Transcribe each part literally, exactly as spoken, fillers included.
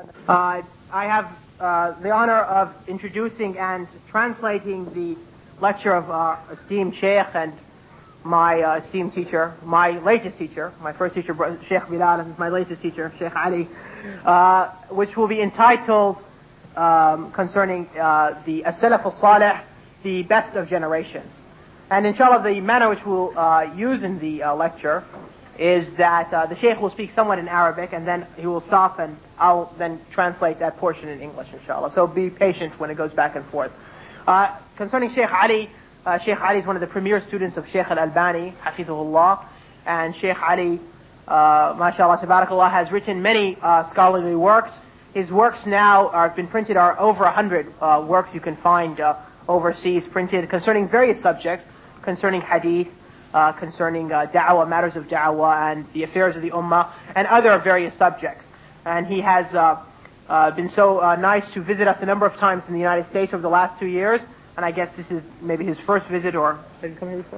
Uh, I have uh, the honor of introducing and translating the lecture of our esteemed Sheikh and my uh, esteemed teacher, my latest teacher, my first teacher, Sheikh Bilal, and my latest teacher, Sheikh Ali, uh, which will be entitled um, concerning uh, the As-Salaf As-Salih, the best of generations. And inshallah, the manner which we'll uh, use in the uh, lecture is that uh, the Shaykh will speak somewhat in Arabic, and then he will stop, and I'll then translate that portion in English, inshallah. So be patient when it goes back and forth. Uh, concerning Shaykh Ali, uh, Shaykh Ali is one of the premier students of Shaykh Al-Albani, Hafidhullah, and Shaykh Ali, uh, mashallah, tabarakallah, has written many uh, scholarly works. His works now are, have been printed, are over a hundred uh, works you can find uh, overseas printed concerning various subjects, concerning hadith, Uh, concerning uh, da'wah, matters of da'wah, and the affairs of the ummah, and other various subjects. And he has uh, uh, been so uh, nice to visit us a number of times in the United States over the last two years, and I guess this is maybe his first visit, or... Have you come here before?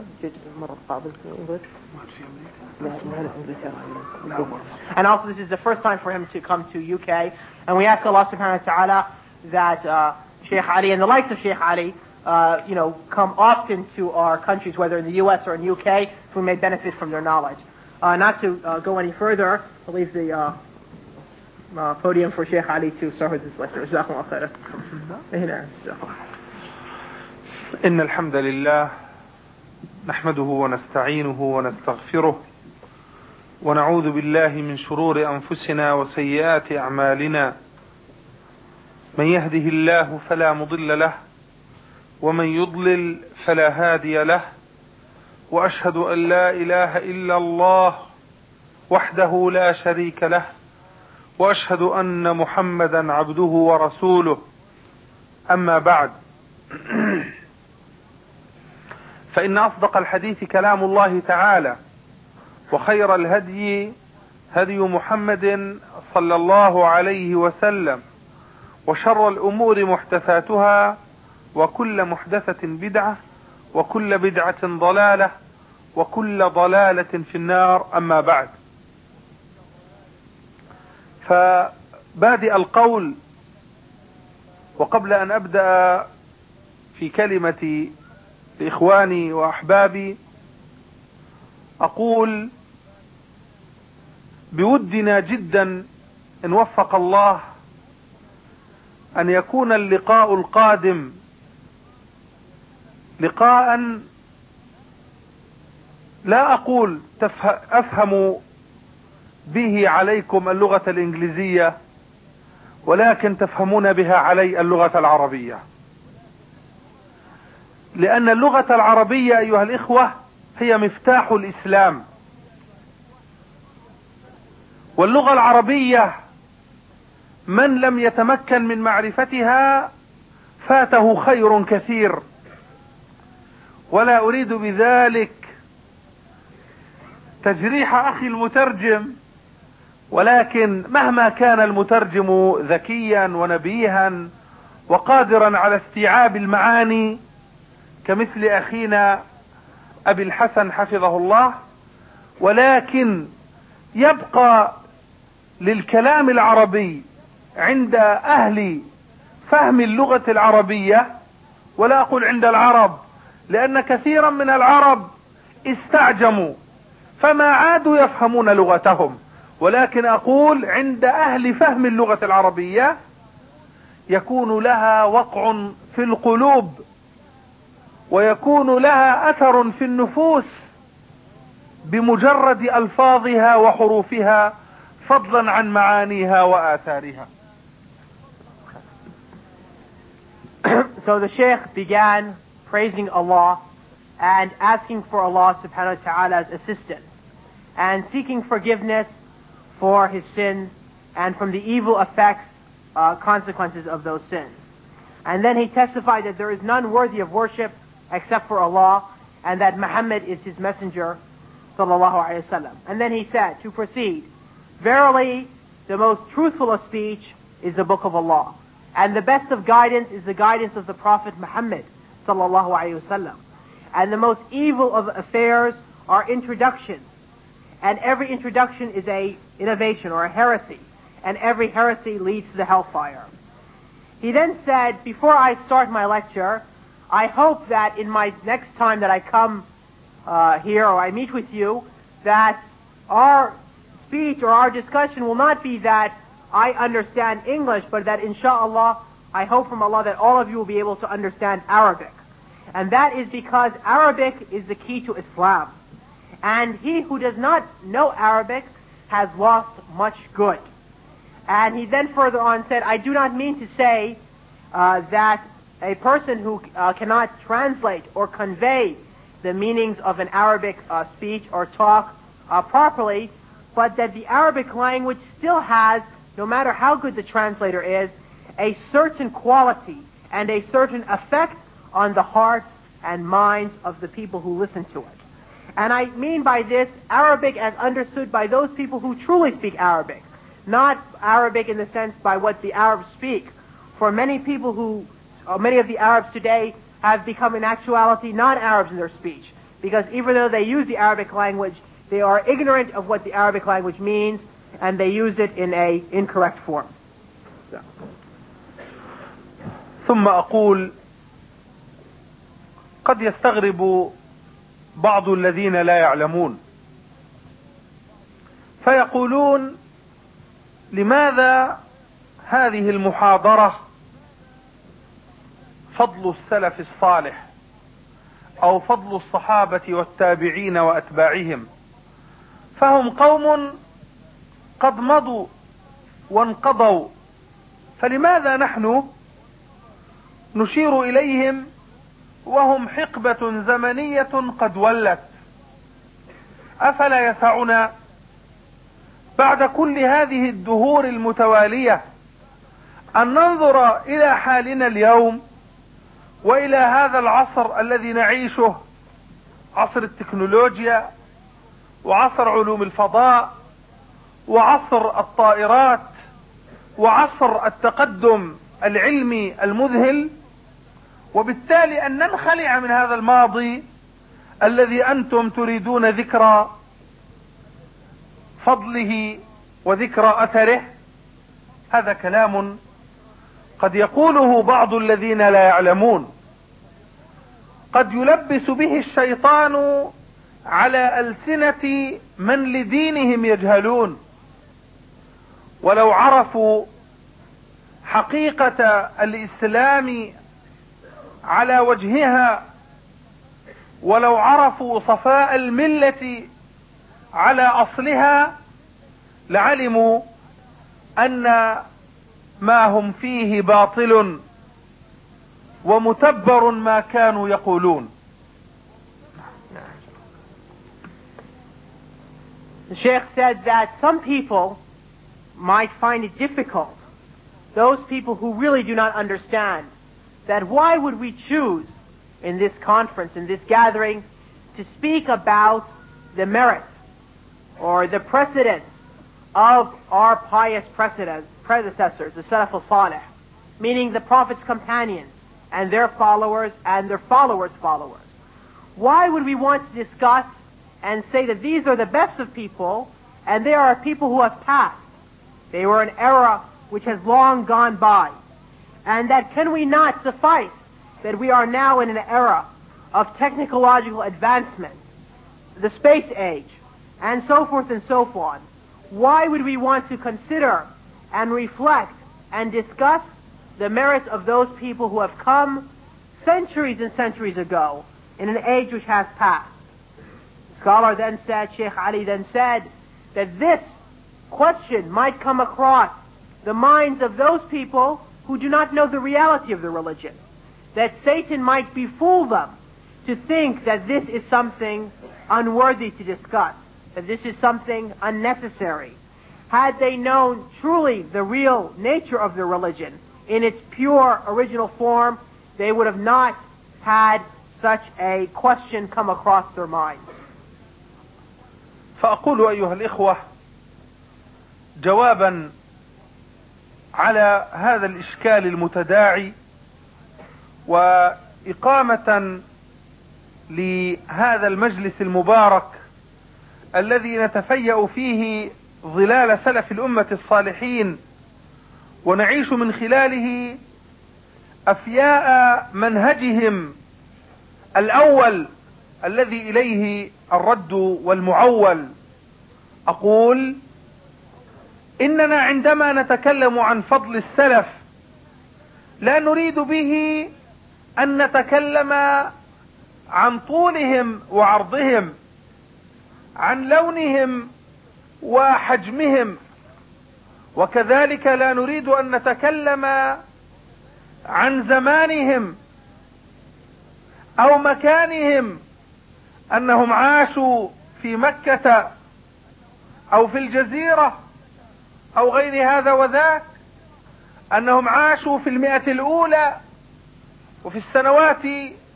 And also this is the first time for him to come to U K, and we ask Allah subhanahu wa ta'ala that uh, Shaykh Ali and the likes of Shaykh Ali Uh, you know, come often to our countries, whether in the U S or in U K, so we may benefit from their knowledge. Uh, not to uh, go any further, I'll leave the uh, uh, podium for Shaykh Ali to start with this lecture. جزاكم الله خيرا. إن الحمد لله نحمده ونستعينه ونستغفره ونعوذ بالله من شرور أنفسنا وسيئات أعمالنا من يهده الله فلا مضل له ومن يضلل فلا هادي له وأشهد أن لا إله إلا الله وحده لا شريك له وأشهد أن محمدا عبده ورسوله أما بعد فإن أصدق الحديث كلام الله تعالى وخير الهدي هدي محمد صلى الله عليه وسلم وشر الأمور محدثاتها وكل محدثة بدعة وكل بدعة ضلالة وكل ضلالة في النار. أما بعد، فبادئ القول وقبل أن أبدأ في كلمتي لإخواني وأحبابي أقول بودنا جدا إن وفق الله أن يكون اللقاء القادم لقاء لا أقول أفهم به عليكم اللغة الإنجليزية، ولكن تفهمون بها علي اللغة العربية، لأن اللغة العربية أيها الإخوة هي مفتاح الإسلام، واللغة العربية من لم يتمكن من معرفتها فاته خير كثير. ولا أريد بذلك تجريح أخي المترجم، ولكن مهما كان المترجم ذكيا ونبيها وقادرا على استيعاب المعاني كمثل أخينا أبي الحسن حفظه الله، ولكن يبقى للكلام العربي عند أهل فهم اللغة العربية، ولا أقول عند العرب، لأن كثيرا من العرب استعجموا فما عادوا يفهمون لغتهم، ولكن أقول عند أهل فهم اللغة العربية يكون لها وقع في القلوب ويكون لها أثر في النفوس بمجرد ألفاظها وحروفها، فضلا عن معانيها وآثارها. So the Shaykh began praising Allah and asking for Allah subhanahu wa ta'ala's assistance and seeking forgiveness for his sins and from the evil effects, uh, consequences of those sins. And then he testified that there is none worthy of worship except for Allah, and that Muhammad is his messenger, sallallahu alayhi wa sallam. And then he said, to proceed, verily the most truthful of speech is the book of Allah, and the best of guidance is the guidance of the Prophet Muhammad, sallallahu alayhi wa sallam. And the most evil of affairs are introductions, and every introduction is a innovation or a heresy, and every heresy leads to the hellfire. He then said, before I start my lecture, I hope that in my next time that I come uh, here or I meet with you, that our speech or our discussion will not be that I understand English, but that inshallah, I hope from Allah that all of you will be able to understand Arabic. And that is because Arabic is the key to Islam. And he who does not know Arabic has lost much good. And he then further on said, I do not mean to say uh, that a person who uh, cannot translate or convey the meanings of an Arabic uh, speech or talk uh, properly, but that the Arabic language still has, no matter how good the translator is, a certain quality and a certain effect on the hearts and minds of the people who listen to it. And I mean by this Arabic as understood by those people who truly speak Arabic, not Arabic in the sense by what the Arabs speak. For many people who, uh, many of the Arabs today have become in actuality non-Arabs in their speech, because even though they use the Arabic language, they are ignorant of what the Arabic language means, and they use it in a incorrect form. ثم أقول قد يستغرب بعض الذين لا يعلمون فيقولون لماذا هذه المحاضرة فضل السلف الصالح أو فضل الصحابة والتابعين وأتباعهم، فهم قوم قد مضوا وانقضوا، فلماذا نحن نشير إليهم وهم حقبة زمنية قد ولت؟ أفلا يسعنا بعد كل هذه الدهور المتوالية أن ننظر إلى حالنا اليوم وإلى هذا العصر الذي نعيشه، عصر التكنولوجيا وعصر علوم الفضاء وعصر الطائرات وعصر التقدم العلمي المذهل، وبالتالي أن ننخلع من هذا الماضي الذي أنتم تريدون ذكر فضله وذكر أثره. هذا كلام قد يقوله بعض الذين لا يعلمون، قد يلبس به الشيطان على ألسنة من لدينهم يجهلون، ولو عرفوا حقيقة الإسلام على وجهها، ولو عرفوا صفاء الملة على أصلها، لعلموا أن ما هم فيه باطل ومتبر ما كانوا يقولون. The Sheikh said that some people might find it difficult, those people who really do not understand, that why would we choose in this conference, in this gathering, to speak about the merit or the precedence of our pious predecessors, the Salaf al-Salih, meaning the Prophet's companions and their followers and their followers' followers. Why would we want to discuss and say that these are the best of people and they are people who have passed? They were an era which has long gone by. And that can we not suffice that we are now in an era of technological advancement, the space age, and so forth and so on. Why would we want to consider and reflect and discuss the merits of those people who have come centuries and centuries ago in an age which has passed? The scholar then said, Sheikh Ali then said, that this question might come across the minds of those people who do not know the reality of the religion, that Satan might befool them to think that this is something unworthy to discuss, that this is something unnecessary. Had they known truly the real nature of the religion in its pure original form, they would have not had such a question come across their minds. فأقول أيها الإخوة جوابا على هذا الإشكال المتداعي وإقامة لهذا المجلس المبارك الذي نتفيأ فيه ظلال سلف الأمة الصالحين، ونعيش من خلاله أفياء منهجهم الأول الذي إليه الرد والمعول. أقول إننا عندما نتكلم عن فضل السلف لا نريد به أن نتكلم عن طولهم وعرضهم، عن لونهم وحجمهم، وكذلك لا نريد أن نتكلم عن زمانهم أو مكانهم، أنهم عاشوا في مكة أو في الجزيرة أو غير هذا وذاك، أنهم عاشوا في المئة الأولى وفي السنوات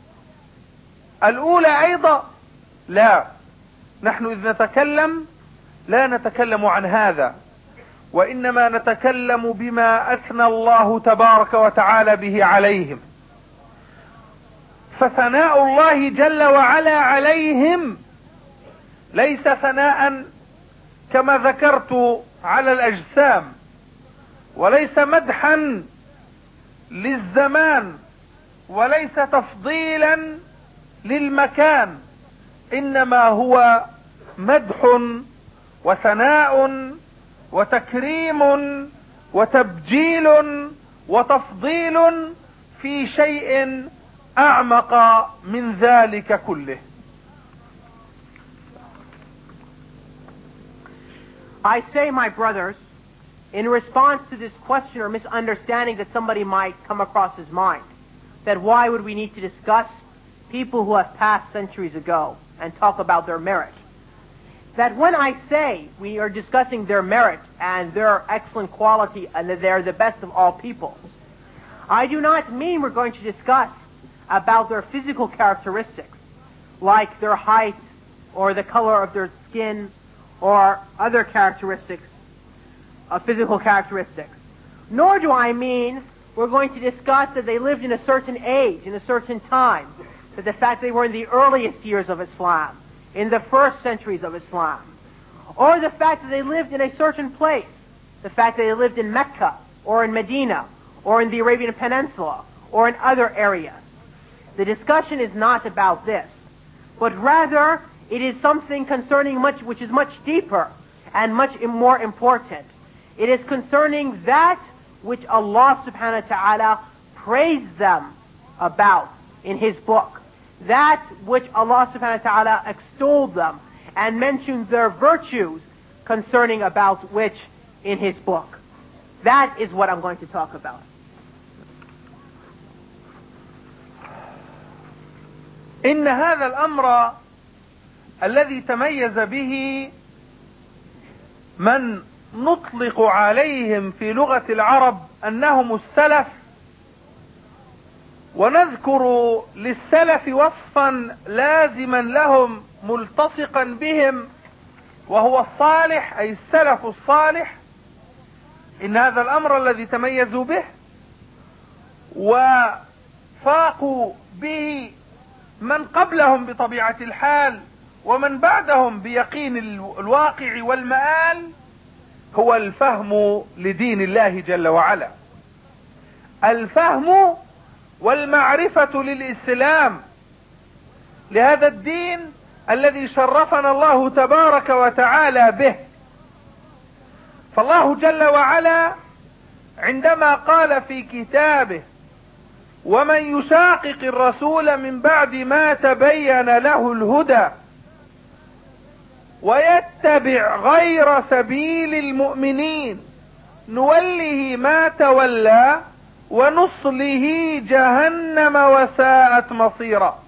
الأولى أيضا. لا، نحن إذ نتكلم لا نتكلم عن هذا، وإنما نتكلم بما أثنى الله تبارك وتعالى به عليهم. فثناء الله جل وعلا عليهم ليس ثناء كما ذكرت على الأجسام، وليس مدحا للزمان، وليس تفضيلا للمكان، إنما هو مدح وثناء وتكريم وتبجيل وتفضيل في شيء أعمق من ذلك كله. I say, my brothers, in response to this question or misunderstanding that somebody might come across his mind, that why would we need to discuss people who have passed centuries ago and talk about their merit, that when I say we are discussing their merit and their excellent quality and that they're the best of all people, I do not mean we're going to discuss about their physical characteristics, like their height or the color of their skin or other characteristics, uh, physical characteristics. Nor do I mean we're going to discuss that they lived in a certain age, in a certain time, that the fact they were in the earliest years of Islam, in the first centuries of Islam, or the fact that they lived in a certain place, the fact that they lived in Mecca, or in Medina, or in the Arabian Peninsula, or in other areas. The discussion is not about this, but rather it is something concerning much, which is much deeper and much more important. It is concerning that which Allah subhanahu wa ta'ala praised them about in His book, that which Allah subhanahu wa ta'ala extolled them and mentioned their virtues concerning about which in His book. That is what I'm going to talk about. إن هذا الأمر الذي تميز به من نطلق عليهم في لغة العرب أنهم السلف، ونذكر للسلف وصفا لازما لهم ملتصقا بهم وهو الصالح، أي السلف الصالح. إن هذا الأمر الذي تميزوا به وفاقوا به من قبلهم بطبيعة الحال ومن بعدهم بيقين الواقع والمآل هو الفهم لدين الله جل وعلا، الفهم والمعرفة للإسلام، لهذا الدين الذي شرفنا الله تبارك وتعالى به. فالله جل وعلا عندما قال في كتابه: ومن يشاقق الرسول من بعد ما تبين له الهدى ويتبع غير سبيل المؤمنين نوله ما تولى ونصله جهنم وساءت مصيرا.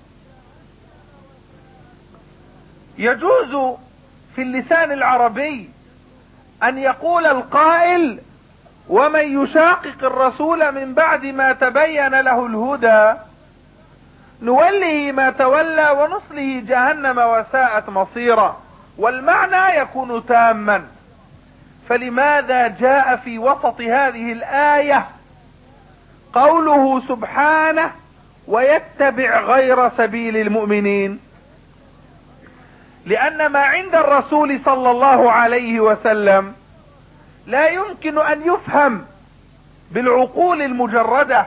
يجوز في اللسان العربي أن يقول القائل: ومن يشاقق الرسول من بعد ما تبين له الهدى نوله ما تولى ونصله جهنم وساءت مصيرا، والمعنى يكون تاما. فلماذا جاء في وسط هذه الآية قوله سبحانه: ويتبع غير سبيل المؤمنين؟ لأن ما عند الرسول صلى الله عليه وسلم لا يمكن أن يفهم بالعقول المجردة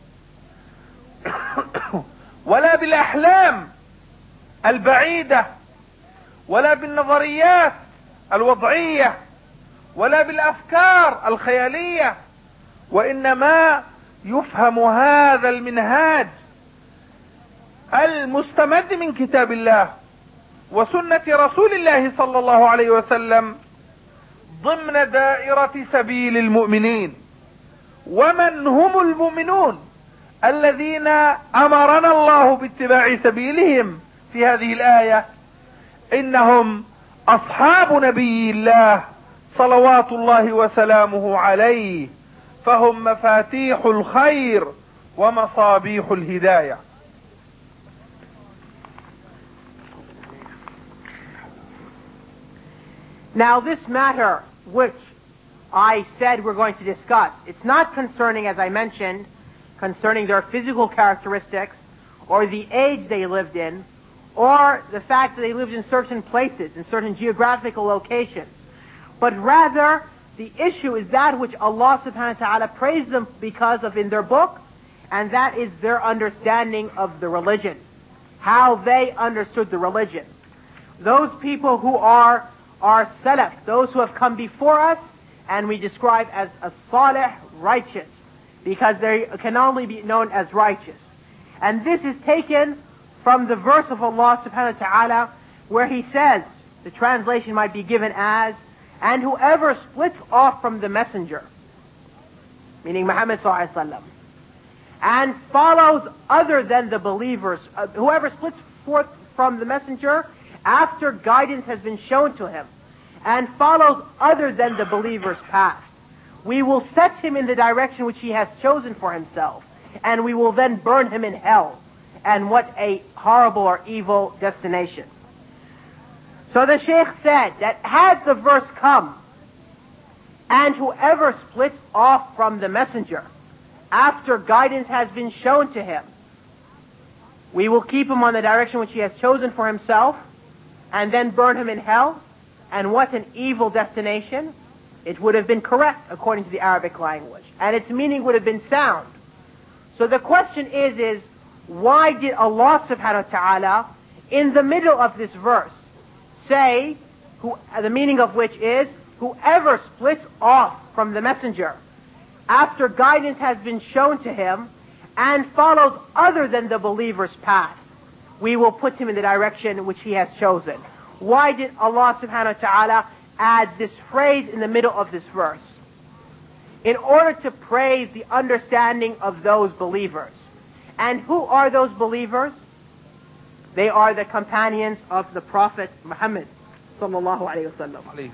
ولا بالأحلام البعيدة ولا بالنظريات الوضعية ولا بالأفكار الخيالية، وإنما يفهم هذا المنهاج المستمد من كتاب الله وسنة رسول الله صلى الله عليه وسلم ضمن دائرة سبيل المؤمنين. ومن هم المؤمنون الذين أمرنا الله باتباع سبيلهم في هذه الآية؟ إنهم أصحاب نبي الله صلوات الله وسلامه عليه، فهم مفاتيح الخير ومصابيح الهداية. Now this matter which I said we're going to discuss, it's not concerning, as I mentioned, concerning their physical characteristics or the age they lived in or the fact that they lived in certain places, in certain geographical locations. But rather, the issue is that which Allah subhanahu wa ta'ala praised them because of in their book, and that is their understanding of the religion. How they understood the religion. Those people who are are salaf, those who have come before us, and we describe as a salih, righteous, because they can only be known as righteous. And this is taken from the verse of Allah subhanahu wa ta'ala where He says, the translation might be given as, and whoever splits off from the messenger, meaning Muhammad sallallahu alaihi wasallam, and follows other than the believers, uh, whoever splits forth from the messenger after guidance has been shown to him, and follows other than the believer's path, we will set him in the direction which he has chosen for himself, and we will then burn him in hell. And what a horrible or evil destination. So the Shaykh said that had the verse come, and whoever splits off from the messenger after guidance has been shown to him, we will keep him on the direction which he has chosen for himself, and then burn him in hell. And what an evil destination. It would have been correct according to the Arabic language, and its meaning would have been sound. So the question is, is why did Allah subhanahu wa ta'ala in the middle of this verse say, who, the meaning of which is, whoever splits off from the messenger after guidance has been shown to him and follows other than the believer's path, we will put him in the direction which he has chosen. Why did Allah subhanahu wa ta'ala add this phrase in the middle of this verse? In order to praise the understanding of those believers. And who are those believers? They are the companions of the Prophet Muhammad sallallahu alayhi wa sallam.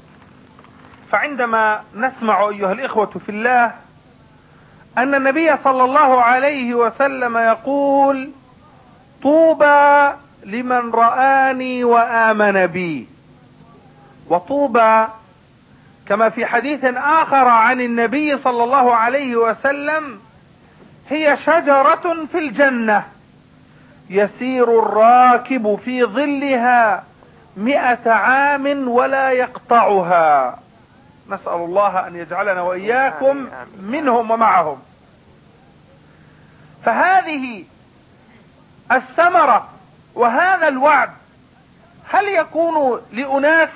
فعندما نسمع أيها الإخوة في الله أن النبي صلى الله عليه وسلم يقول طوبى لمن رآني وآمن بي، وطوبى كما في حديث آخر عن النبي صلى الله عليه وسلم هي شجرة في الجنة يسير الراكب في ظلها مئة عام ولا يقطعها. نسأل الله أن يجعلنا وإياكم منهم ومعهم. فهذه الثمرة وهذا الوعد هل يكون لأناس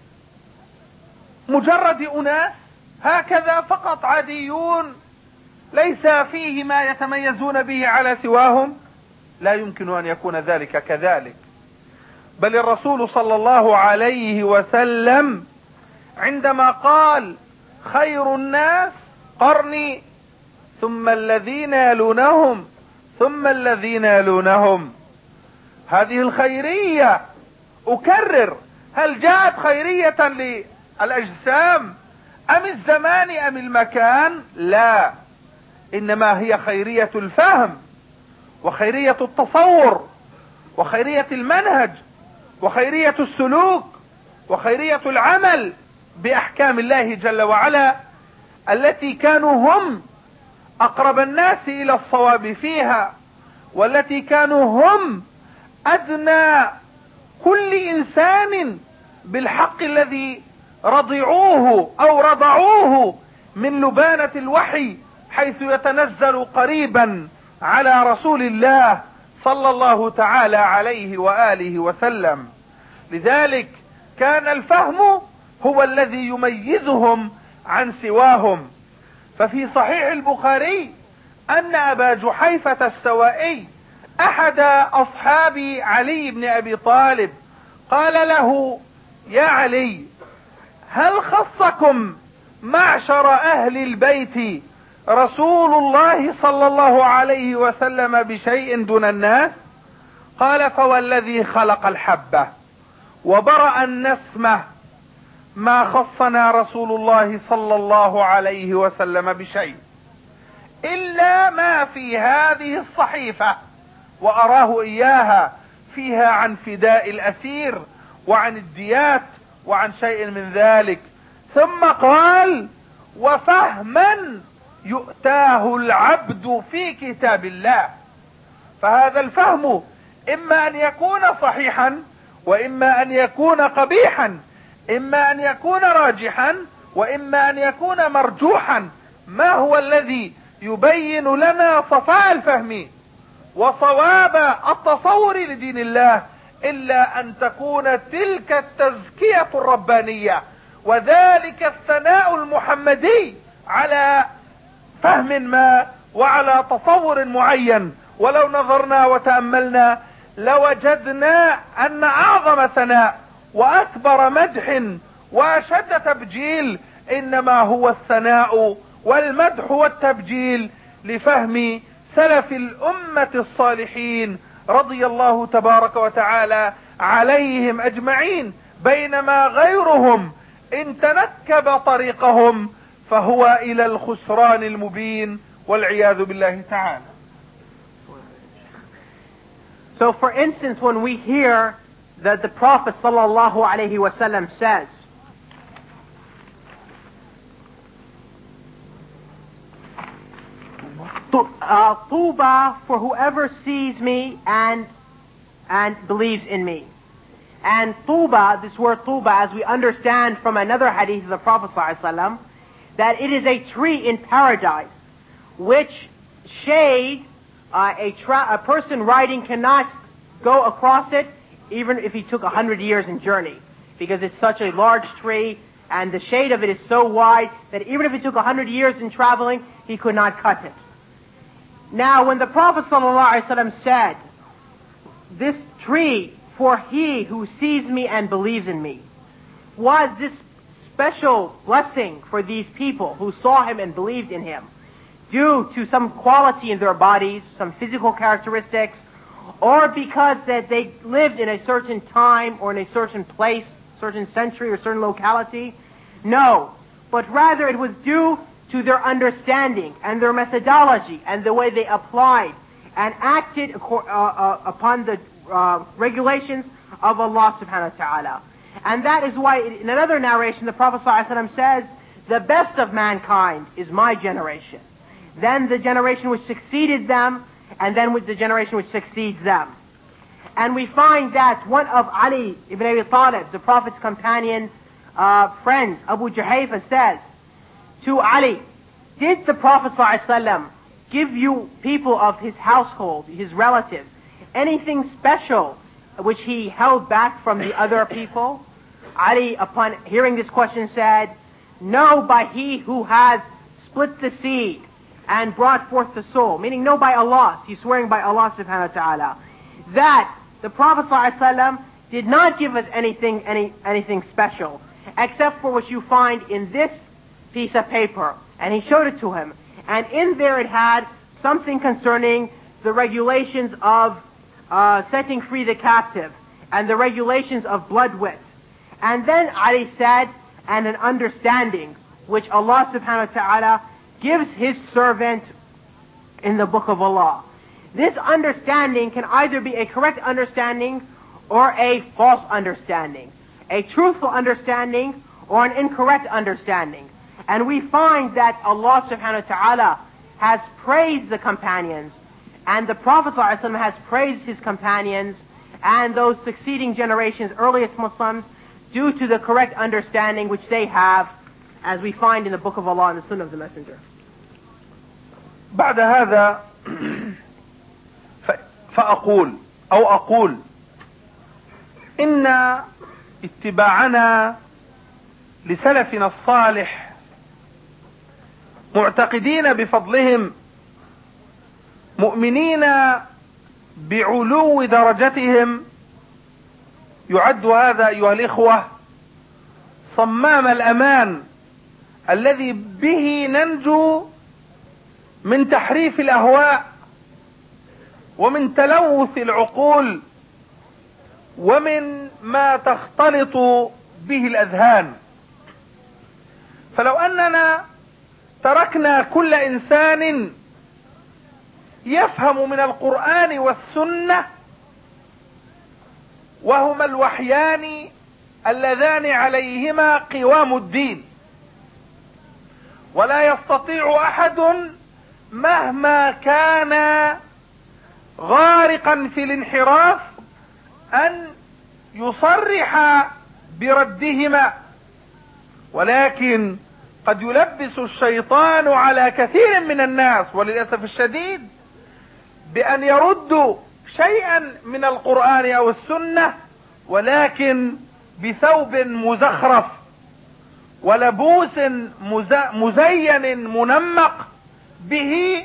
مجرد أناس هكذا فقط عاديون ليس فيه ما يتميزون به على سواهم؟ لا يمكن أن يكون ذلك كذلك، بل الرسول صلى الله عليه وسلم عندما قال خير الناس قرني ثم الذين يلونهم ثم الذين يلونهم، هذه الخيرية أكرر، هل جاءت خيرية للأجسام أم الزمان أم المكان؟ لا، إنما هي خيرية الفهم وخيرية التصور وخيرية المنهج وخيرية السلوك وخيرية العمل بأحكام الله جل وعلا التي كانوا هم أقرب الناس إلى الصواب فيها، والتي كانوا هم أدنى كل إنسان بالحق الذي رضعوه أو رضعوه من لبانة الوحي، حيث يتنزل قريبا على رسول الله صلى الله تعالى عليه وآله وسلم. لذلك كان الفهم هو الذي يميزهم عن سواهم. ففي صحيح البخاري أن أبا جحيفة السوائي أحد أصحاب علي بن أبي طالب قال له: يا علي، هل خصكم معشر أهل البيت رسول الله صلى الله عليه وسلم بشيء دون الناس؟ قال: فوالذي خلق الحبة وبرأ النسمة ما خصنا رسول الله صلى الله عليه وسلم بشيء إلا ما في هذه الصحيفة، وأراه إياها فيها عن فداء الأسير وعن الديات وعن شيء من ذلك. ثم قال: وفهما يؤتاه العبد في كتاب الله. فهذا الفهم إما أن يكون صحيحا وإما أن يكون قبيحا، إما أن يكون راجحا وإما أن يكون مرجوحا. ما هو الذي يبين لنا صفاء الفهم وصواب التصور لدين الله إلا أن تكون تلك التزكية الربانية وذلك الثناء المحمدي على فهم ما وعلى تصور معين. ولو نظرنا وتأملنا لوجدنا أن أعظم ثناء وأكبر مدح وأشد تبجيل إنما هو الثناء والمدح والتبجيل لفهم سلف الأمة الصالحين رضي الله تبارك وتعالى عليهم أجمعين، بينما غيرهم إن تنكب طريقهم فهو إلى الخسران المبين والعياذ بالله تعالى. So for instance, when we hear that the Prophet sallallahu alaihi wasallam says, uh, Tuba for whoever sees me and and believes in me. And Tuba, this word Tuba, as we understand from another hadith of the Prophet sallallahu alaihi wasallam, that it is a tree in paradise, which shade uh, a, tra- a person riding cannot go across it, even if he took a hundred years in journey, because it's such a large tree, and the shade of it is so wide that even if it took a hundred years in traveling, he could not cut it. Now, when the Prophet ﷺ said, "This tree for he who sees me and believes in me," was this special blessing for these people who saw him and believed in him due to some quality in their bodies, some physical characteristics, or because that they lived in a certain time or in a certain place, certain century or certain locality? No, but rather it was due to their understanding and their methodology and the way they applied and acted uh, uh, upon the uh, regulations of Allah subhanahu wa ta'ala. And that is why in another narration the Prophet ﷺ says, "The best of mankind is my generation, then the generation which succeeded them, and then with the generation which succeeds them." And we find that one of Ali ibn Abi Talib, the Prophet's companion, uh, friends, Abu Juhayfa, says to Ali, "Did the Prophet ﷺ give you people of his household, his relatives, anything special which he held back from the other people?" Ali, upon hearing this question, said, "No, by he who has split the seed and brought forth the soul," meaning no, by Allah. He's swearing by Allah subhanahu wa ta'ala. That the Prophet ﷺ did not give us anything, any, anything special, except for what you find in this piece of paper. And he showed it to him. And in there it had something concerning the regulations of uh, setting free the captive and the regulations of blood wit. And then Ali said, and an understanding which Allah subhanahu wa ta'ala gives his servant in the book of Allah. This understanding can either be a correct understanding or a false understanding, a truthful understanding or an incorrect understanding. And we find that Allah subhanahu wa ta'ala has praised the companions, and the Prophet ﷺ has praised his companions, and those succeeding generations, earliest Muslims, due to the correct understanding which they have, as we find in the Book of Allah and the Sunnah of the Messenger. بعد هذا فأقول أو أقول إن اتباعنا لسلفنا الصالح معتقدين بفضلهم، مؤمنين بعلو درجتهم، يعد هذا أيها الإخوة صمام الأمان الذي به ننجو من تحريف الأهواء ومن تلوث العقول ومن ما تختلط به الأذهان. فلو أننا تركنا كل إنسان يفهم من القرآن والسنة، وهما الوحيان اللذان عليهما قوام الدين، ولا يستطيع أحد مهما كان غارقا في الانحراف أن يصرح بردهما، ولكن قد يلبس الشيطان على كثير من الناس وللأسف الشديد بأن يردوا شيئا من القرآن أو السنة، ولكن بثوب مزخرف ولبوس مزين منمق به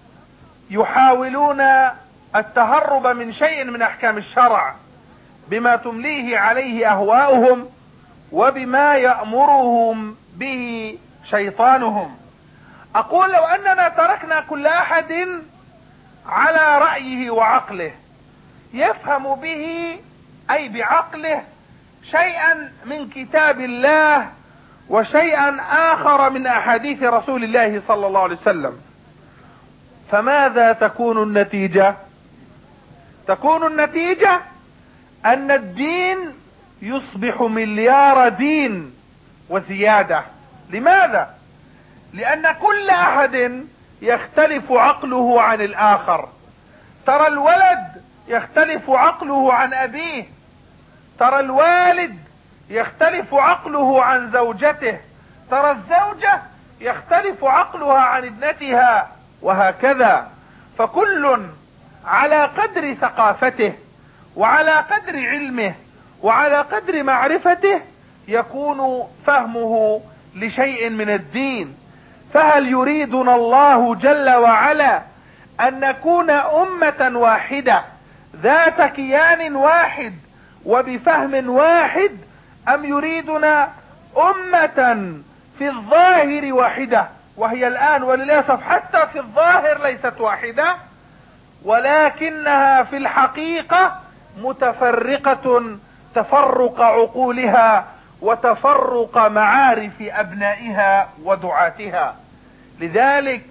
يحاولون التهرب من شيء من أحكام الشرع بما تمليه عليه أهواؤهم وبما يأمرهم به شيطانهم. أقول لو أننا تركنا كل أحد على رأيه وعقله يفهم به أي بعقله شيئا من كتاب الله وشيئا آخر من أحاديث رسول الله صلى الله عليه وسلم، فماذا تكون النتيجة؟ تكون النتيجة أن الدين يصبح مليار دين وزيادة. لماذا؟ لأن كل أحد يختلف عقله عن الآخر. ترى الولد يختلف عقله عن أبيه، ترى الوالد يختلف عقله عن زوجته، ترى الزوجة يختلف عقلها عن ابنتها، وهكذا. فكل على قدر ثقافته وعلى قدر علمه وعلى قدر معرفته يكون فهمه لشيء من الدين. فهل يريدنا الله جل وعلا أن نكون أمة واحدة ذات كيان واحد وبفهم واحد، أم يريدنا أمة في الظاهر واحدة، وهي الآن وللأسف حتى في الظاهر ليست واحدة، ولكنها في الحقيقة متفرقة تفرق عقولها وتفرق معارف أبنائها ودعاتها. لذلك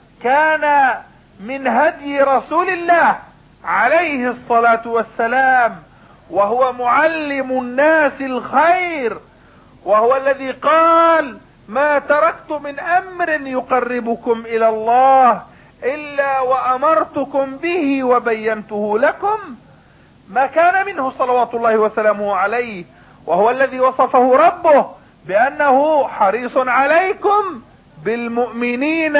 كان من هدي رسول الله عليه الصلاة والسلام، وهو معلم الناس الخير، وهو الذي قال: ما تركت من أمر يقربكم إلى الله إلا وأمرتكم به وبينته لكم، ما كان منه صلوات الله وسلامه عليه، وهو الذي وصفه ربه بأنه حريص عليكم بالمؤمنين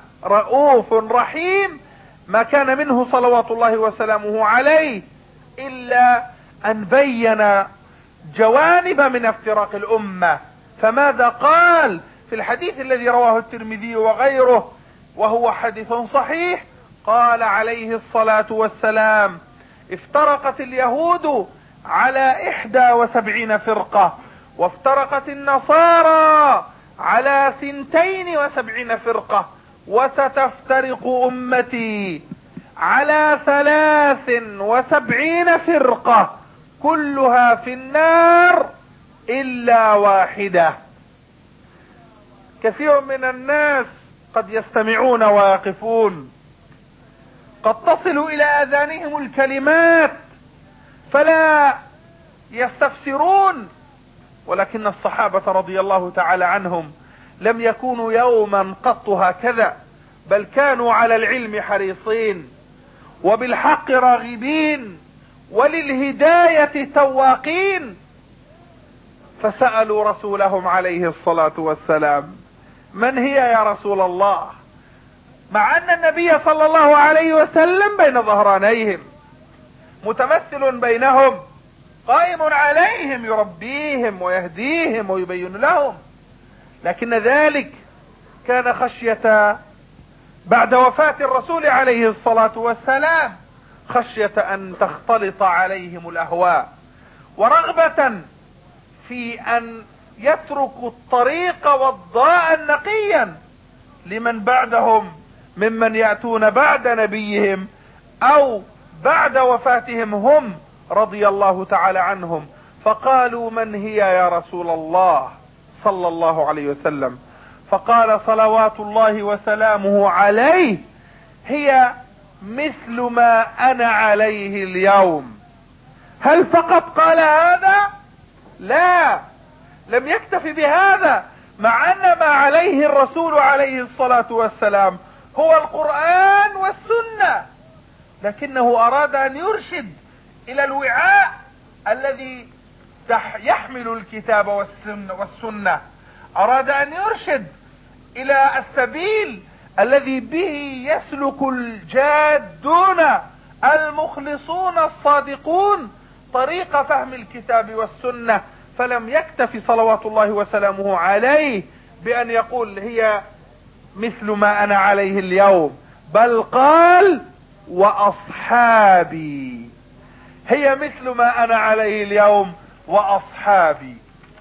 رؤوف رحيم. ما كان منه صلوات الله وسلامه عليه إلا أن بين جوانب من افتراق الأمة. فماذا قال في الحديث الذي رواه الترمذي وغيره وهو حديث صحيح؟ قال عليه الصلاة والسلام: افترقت اليهود على إحدى وسبعين فرقة، وافترقت النصارى على ثنتين وسبعين فرقة، وستفترق أمتي على ثلاث وسبعين فرقة كلها في النار إلا واحدة. كثير من الناس قد يستمعون ويقفون، قد تصل إلى آذانهم الكلمات فلا يستفسرون، ولكن الصحابة رضي الله تعالى عنهم لم يكونوا يوما قط هكذا، بل كانوا على العلم حريصين وبالحق راغبين وللهداية تواقين، فسألوا رسولهم عليه الصلاة والسلام: من هي يا رسول الله؟ مع أن النبي صلى الله عليه وسلم بين ظهرانيهم، متمثل بينهم، قائم عليهم، يربيهم ويهديهم ويبين لهم، لكن ذلك كان خشية بعد وفاة الرسول عليه الصلاة والسلام، خشية أن تختلط عليهم الأهواء، ورغبة في أن يتركوا الطريق والضاء نقيا لمن بعدهم ممن يأتون بعد نبيهم أو بعد وفاتهم هم رضي الله تعالى عنهم. فقالوا: من هي يا رسول الله صلى الله عليه وسلم؟ فقال صلوات الله وسلامه عليه: هي مثل ما أنا عليه اليوم. هل فقط قال هذا؟ لا، لم يكتف بهذا، مع أن ما عليه الرسول عليه الصلاة والسلام هو القرآن والسنة، لكنه أراد أن يرشد إلى الوعاء الذي يحمل الكتاب والسنة, والسنة أراد أن يرشد إلى السبيل الذي به يسلك الجادون المخلصون الصادقون طريق فهم الكتاب والسنة. فلم يكتف صلوات الله وسلامه عليه بأن يقول: هي مثل ما أنا عليه اليوم، بل قال: وأصحابي، هي مثل ما أنا عليه اليوم وأصحابي.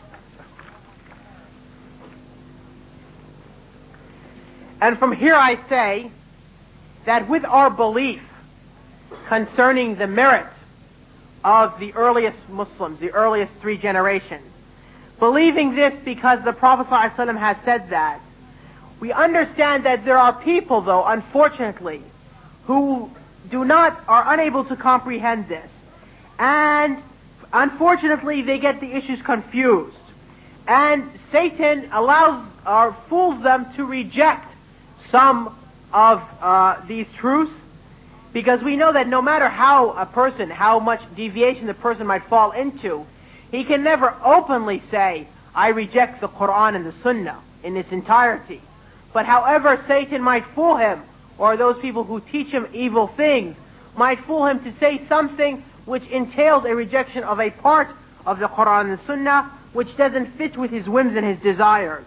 And from here I say that with our belief concerning the merit of the earliest Muslims, the earliest three generations, believing this because the Prophet ﷺ has said that, we understand that there are people, though, unfortunately, who do not, are unable to comprehend this. And unfortunately, they get the issues confused. And Satan allows or fools them to reject some of uh, these truths, because we know that no matter how a person, how much deviation the person might fall into, he can never openly say, I reject the Quran and the Sunnah in its entirety. But however Satan might fool him, or those people who teach him evil things, might fool him to say something which entails a rejection of a part of the Quran and the Sunnah, which doesn't fit with his whims and his desires.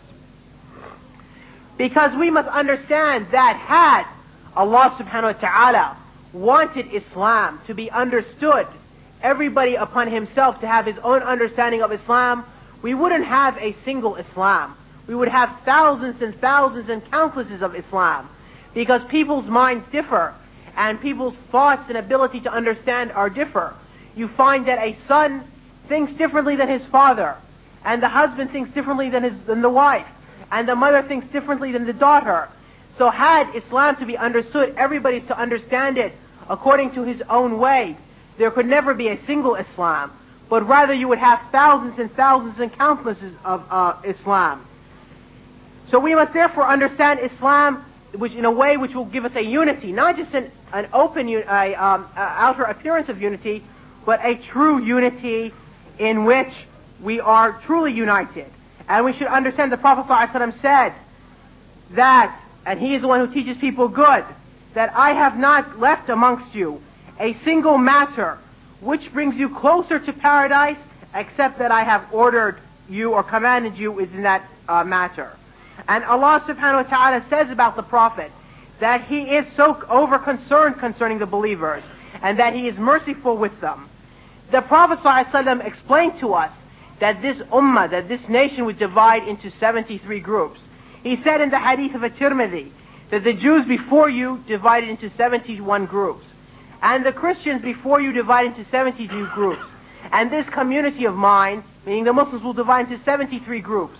Because we must understand that had Allah subhanahu wa ta'ala wanted Islam to be understood, everybody upon himself to have his own understanding of Islam, we wouldn't have a single Islam. We would have thousands and thousands and countlesses of Islam. Because people's minds differ, and people's thoughts and ability to understand are differ. You find that a son thinks differently than his father, and the husband thinks differently than, his, than the wife, and the mother thinks differently than the daughter. So had Islam to be understood, everybody to understand it according to his own way, there could never be a single Islam, but rather you would have thousands and thousands and countlesses of uh, Islam. So we must therefore understand Islam which in a way which will give us a unity, not just an, an open, a, um, a outer appearance of unity, but a true unity in which we are truly united. And we should understand the Prophet ﷺ said that, and he is the one who teaches people good, that I have not left amongst you a single matter which brings you closer to paradise, except that I have ordered you or commanded you is in that uh, matter. And Allah subhanahu wa ta'ala says about the Prophet that he is so over concerned concerning the believers, and that he is merciful with them. The Prophet ﷺ explained to us that this ummah, that this nation would divide into seventy-three groups. He said in the hadith of At-Tirmidhi that the Jews before you divided into seventy-one groups, and the Christians before you divided into seventy-two groups, and this community of mine, meaning the Muslims, will divide into seventy-three groups.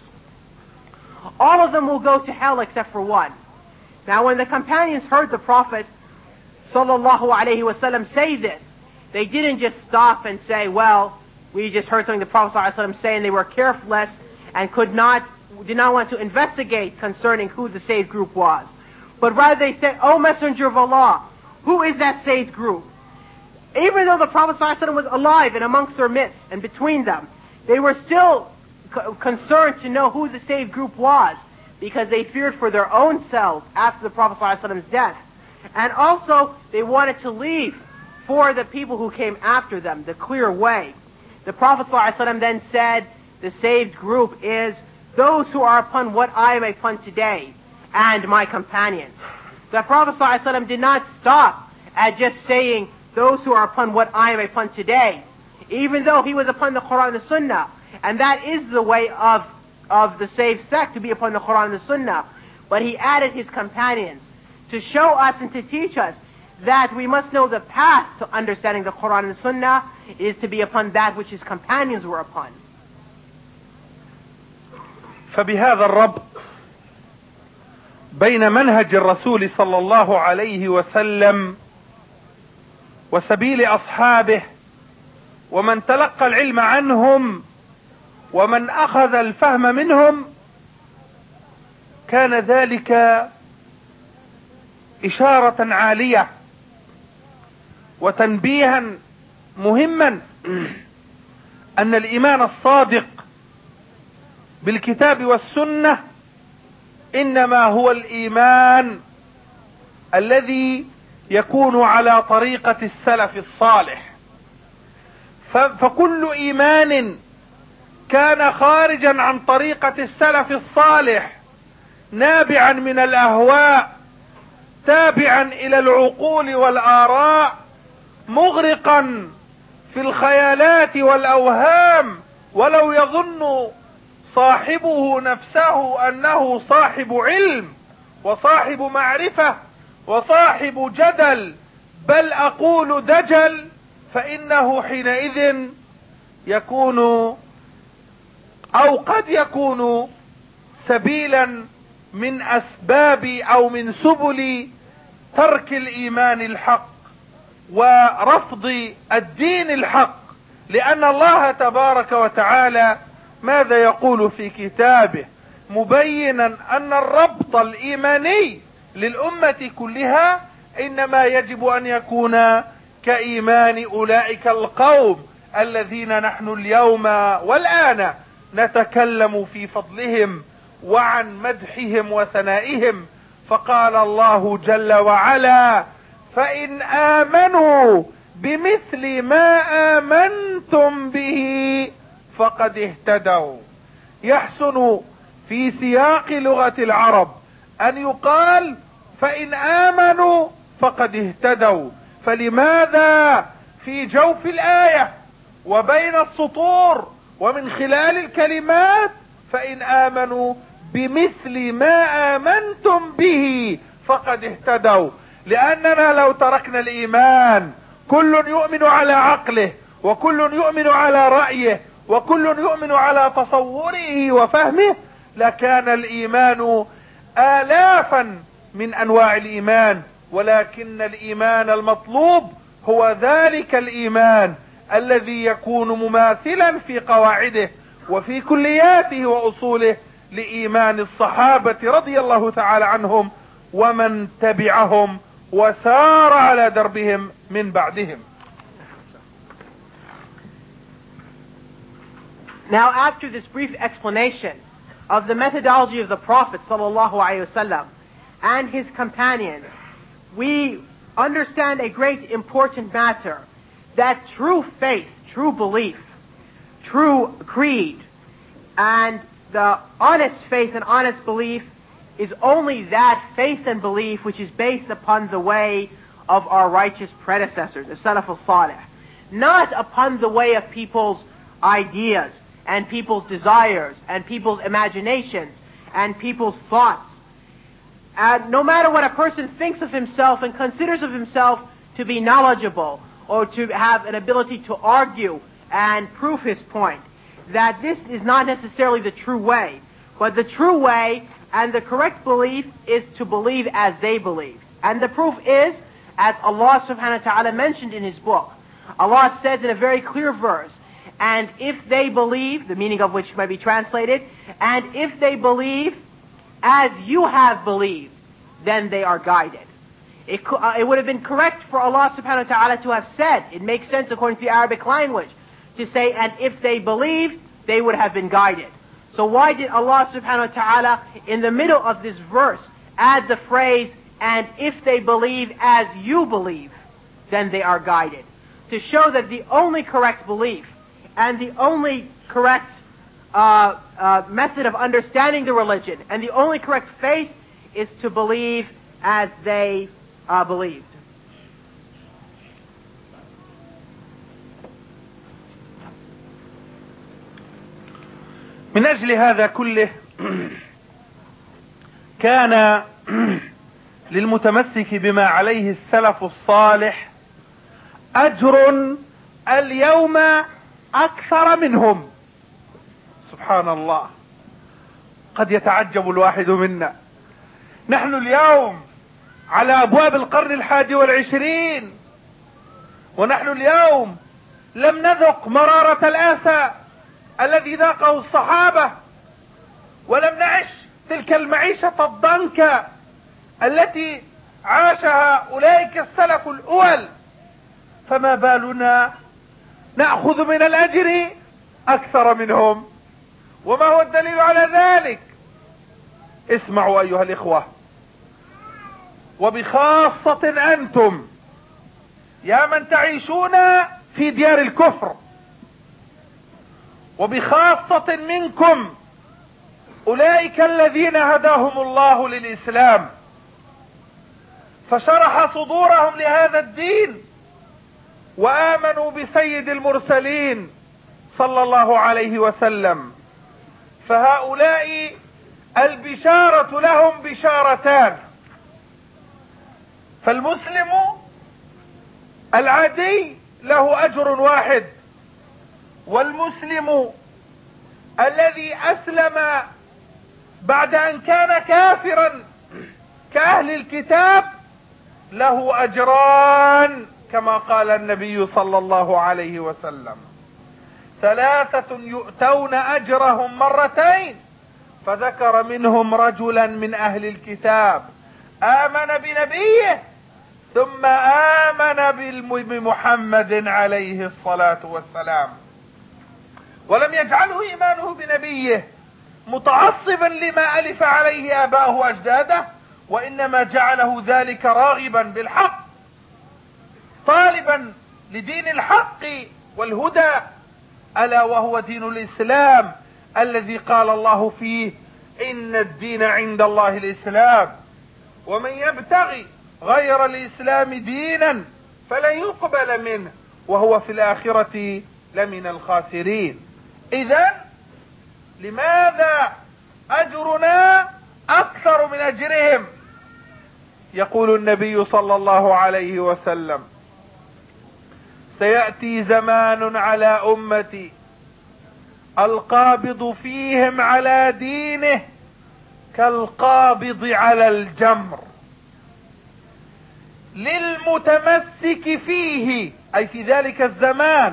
All of them will go to hell except for one. Now when the companions heard the Prophet sallallahu alaihi wasallam say this, they didn't just stop and say, well, we just heard something the Prophet sallallahu alaihi wasallam say, and they were careless and could not, did not want to investigate concerning who the saved group was. But rather they said, O Messenger of Allah, who is that saved group? Even though the Prophet ﷺ was alive and amongst their midst and between them, they were still co- concerned to know who the saved group was, because they feared for their own selves after the Prophet ﷺ's death. And also, they wanted to leave for the people who came after them the clear way. The Prophet ﷺ then said, the saved group is those who are upon what I am upon today, and my companions. The Prophet ﷺ did not stop at just saying, those who are upon what I am upon today, even though he was upon the Quran and the Sunnah. And that is the way of, of the saved sect, to be upon the Quran and the Sunnah. But he added his companions to show us and to teach us that we must know the path to understanding the Quran and the Sunnah is to be upon that which his companions were upon. فبهذا الربط بين منهج الرسول صلى الله عليه وسلم وسبيل أصحابه ومن تلقى العلم عنهم ومن أخذ الفهم منهم، كان ذلك إشارة عالية وتنبيها مهما أن الإيمان الصادق بالكتاب والسنة إنما هو الإيمان الذي يكون على طريقة السلف الصالح. فكل إيمان كان خارجا عن طريقة السلف الصالح، نابعا من الأهواء، تابعا إلى العقول والآراء، مغرقا في الخيالات والأوهام، ولو يظن صاحبه نفسه أنه صاحب علم وصاحب معرفة وصاحب جدل، بل أقول دجل، فإنه حينئذ يكون أو قد يكون سبيلا من أسباب أو من سبل ترك الإيمان الحق ورفض الدين الحق. لأن الله تبارك وتعالى ماذا يقول في كتابه مبينا أن الربط الإيماني للأمة كلها إنما يجب أن يكون كإيمان أولئك القوم الذين نحن اليوم والآن نتكلم في فضلهم وعن مدحهم وثنائهم. فقال الله جل وعلا: فإن آمنوا بمثل ما آمنتم به فقد اهتدوا. يحسن في سياق لغة العرب أن يقال فإن آمنوا فقد اهتدوا، فلماذا في جوف الآية وبين السطور ومن خلال الكلمات فإن آمنوا بمثل ما آمنتم به فقد اهتدوا؟ لأننا لو تركنا الإيمان كل يؤمن على عقله وكل يؤمن على رأيه وكل يؤمن على تصوره وفهمه لكان الإيمان آلافا من أنواع الإيمان. ولكن الإيمان المطلوب هو ذلك الإيمان الذي يكون مماثلا في قواعده وفي كلياته وأصوله لإيمان الصحابة رضي الله تعالى عنهم ومن تبعهم وسار على دربهم من بعدهم. Now, after this brief explanation of the methodology of the Prophet sallallahu alaihi wasallam and his companions, we understand a great important matter, that true faith, true belief, true creed, and the honest faith and honest belief is only that faith and belief which is based upon the way of our righteous predecessors, the Salaf al-Salih, not upon the way of people's ideas and people's desires and people's imaginations and people's thoughts. And no matter what a person thinks of himself and considers of himself to be knowledgeable or to have an ability to argue and prove his point, that this is not necessarily the true way. But the true way and the correct belief is to believe as they believe. And the proof is, as Allah subhanahu wa ta'ala mentioned in His book, Allah says in a very clear verse, and if they believe, the meaning of which might be translated, and if they believe as you have believed, then they are guided. It, uh, it would have been correct for Allah subhanahu wa ta'ala to have said, it makes sense according to the Arabic language, to say, and if they believed, they would have been guided. So why did Allah subhanahu wa ta'ala, in the middle of this verse, add the phrase, and if they believe as you believe, then they are guided? To show that the only correct belief, and the only correct uh, uh, method of understanding the religion, and the only correct faith, is to believe as they uh, believed. من أجل هذا كله كان للمتمسك بما عليه السلف الصالح أجر اليوم أكثر منهم. سبحان الله، قد يتعجب الواحد منا، نحن اليوم على أبواب القرن الحادي والعشرين، ونحن اليوم لم نذق مرارة الآسى الذي ذاقه الصحابة، ولم نعش تلك المعيشة الضنكة التي عاشها أولئك السلف الأول، فما بالنا نأخذ من الأجر أكثر منهم؟ وما هو الدليل على ذلك؟ اسمعوا أيها الإخوة، وبخاصة أنتم يا من تعيشون في ديار الكفر، وبخاصة منكم أولئك الذين هداهم الله للإسلام فشرح صدورهم لهذا الدين وآمنوا بسيد المرسلين صلى الله عليه وسلم، فهؤلاء البشارة لهم بشارتان. فالمسلم العادي له أجر واحد، والمسلم الذي أسلم بعد أن كان كافرا كأهل الكتاب له أجران، كما قال النبي صلى الله عليه وسلم: ثلاثة يؤتون أجرهم مرتين، فذكر منهم رجلا من أهل الكتاب آمن بنبيه ثم آمن بمحمد عليه الصلاة والسلام، ولم يجعله إيمانه بنبيه متعصبا لما ألف عليه آباؤه وأجداده، وإنما جعله ذلك راغبا بالحق طالبا لدين الحق والهدى، ألا وهو دين الإسلام الذي قال الله فيه: إن الدين عند الله الإسلام، ومن يبتغي غير الإسلام دينا فلن يقبل منه وهو في الآخرة لمن الخاسرين. إذن لماذا أجرنا أكثر من أجرهم؟ يقول النبي صلى الله عليه وسلم: سيأتي زمان على أمتي القابض فيهم على دينه كالقابض على الجمر، للمتمسك فيه، أي في ذلك الزمان،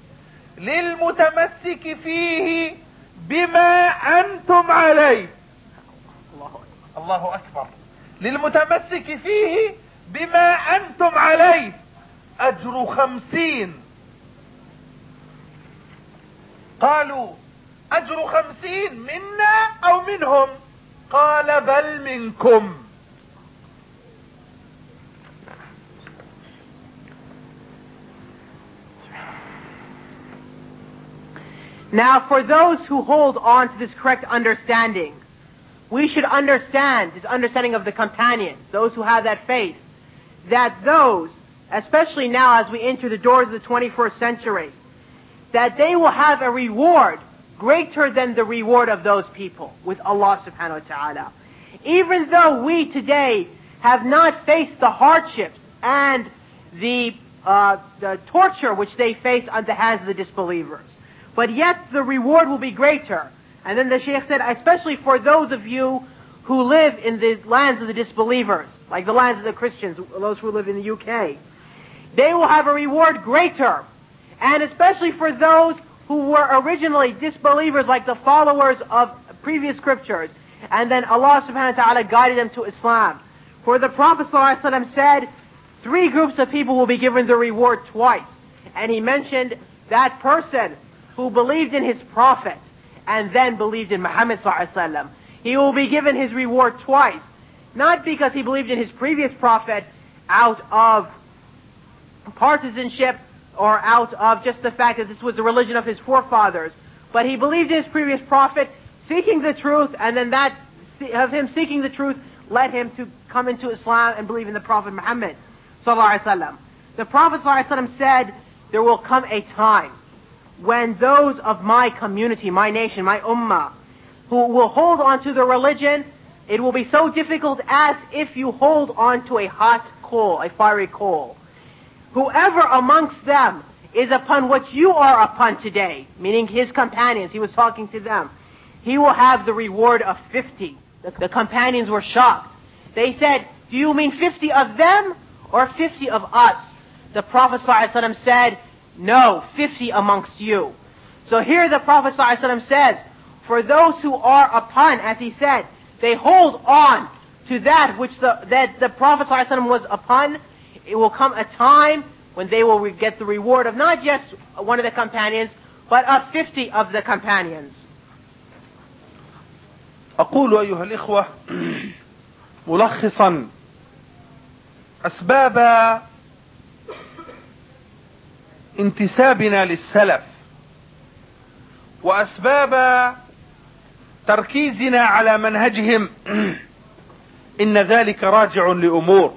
للمتمسك فيه بما أنتم عليه. الله أكبر. للمتمسك فيه بما أنتم عليه أجر خمسين. قالوا: أجر خمسين منا أو منهم؟ قال: بل منكم. Now, for those who hold on to this correct understanding, we should understand this understanding of the companions, those who have that faith, that those, especially now as we enter the doors of the twenty-first century, that they will have a reward greater than the reward of those people with Allah subhanahu wa ta'ala. Even though we today have not faced the hardships and the, uh, the torture which they face at the hands of the disbelievers, but yet the reward will be greater. And then the Shaykh said, especially for those of you who live in the lands of the disbelievers, like the lands of the Christians, those who live in the U K, they will have a reward greater. And especially for those who were originally disbelievers, like the followers of previous scriptures, and then Allah subhanahu wa ta'ala guided them to Islam. For the Prophet ﷺ said, three groups of people will be given the reward twice. And he mentioned that person who believed in his Prophet and then believed in Muhammad ﷺ. He will be given his reward twice. Not because he believed in his previous Prophet out of partisanship or out of just the fact that this was the religion of his forefathers, but he believed in his previous Prophet, seeking the truth, and then that of him seeking the truth led him to come into Islam and believe in the Prophet Muhammad sallallahu alaihi wasallam. The Prophet sallallahu alaihi wasallam said, there will come a time when those of my community, my nation, my ummah, who will hold on to the religion, it will be so difficult as if you hold on to a hot coal, a fiery coal. Whoever amongst them is upon what you are upon today, meaning his companions, he was talking to them, he will have the reward of fifty. The, the companions were shocked. They said, do you mean fifty of them or fifty of us? The Prophet ﷺ said, no, fifty amongst you. So here the Prophet ﷺ says, for those who are upon, as he said, they hold on to that which the, that the Prophet ﷺ was upon, it will come a time when they will get the reward of not just one of the companions, but of fifty of the companions. أقول أيها الإخوة ملخصا أسباب انتسابنا للسلف وأسباب تركيزنا على منهجهم إن ذلك راجع لأمور.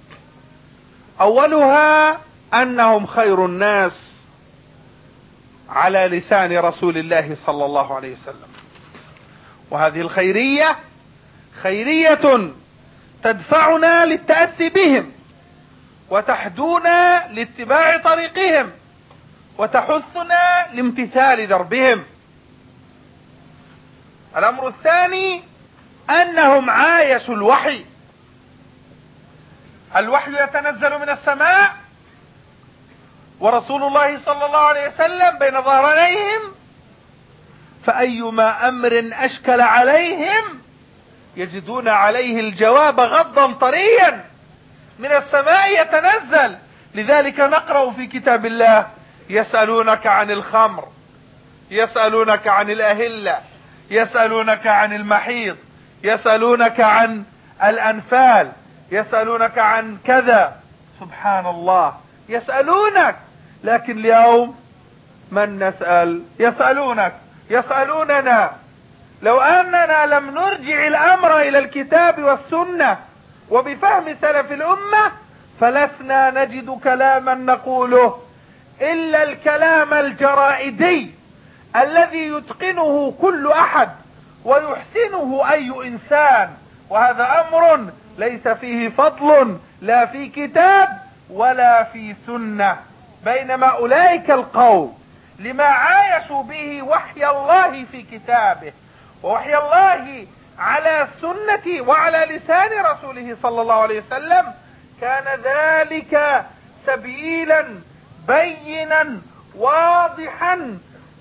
أولها أنهم خير الناس على لسان رسول الله صلى الله عليه وسلم، وهذه الخيرية خيرية تدفعنا للتأسي بهم وتحدونا لاتباع طريقهم وتحثنا لامتثال دربهم. الأمر الثاني أنهم عايشوا الوحي. الوحي يتنزل من السماء ورسول الله صلى الله عليه وسلم بين ظهرانيهم، فأيما أمر أشكل عليهم يجدون عليه الجواب غضا طريا من السماء يتنزل. لذلك نقرأ في كتاب الله يسألونك عن الخمر، يسألونك عن الأهلة، يسألونك عن المحيض، يسألونك عن الأنفال، يسألونك عن كذا. سبحان الله، يسألونك، لكن اليوم من نسأل؟ يسألونك، يسألوننا. لو أننا لم نرجع الأمر إلى الكتاب والسنة وبفهم سلف الأمة فلسنا نجد كلاما نقوله إلا الكلام الجرائدي الذي يتقنه كل أحد ويحسنه أي إنسان، وهذا أمر ليس فيه فضل لا في كتاب ولا في سنة. بينما أولئك القوم لما عايشوا به وحي الله في كتابه ووحي الله على سنة وعلى لسان رسوله صلى الله عليه وسلم، كان ذلك سبيلا بينا واضحا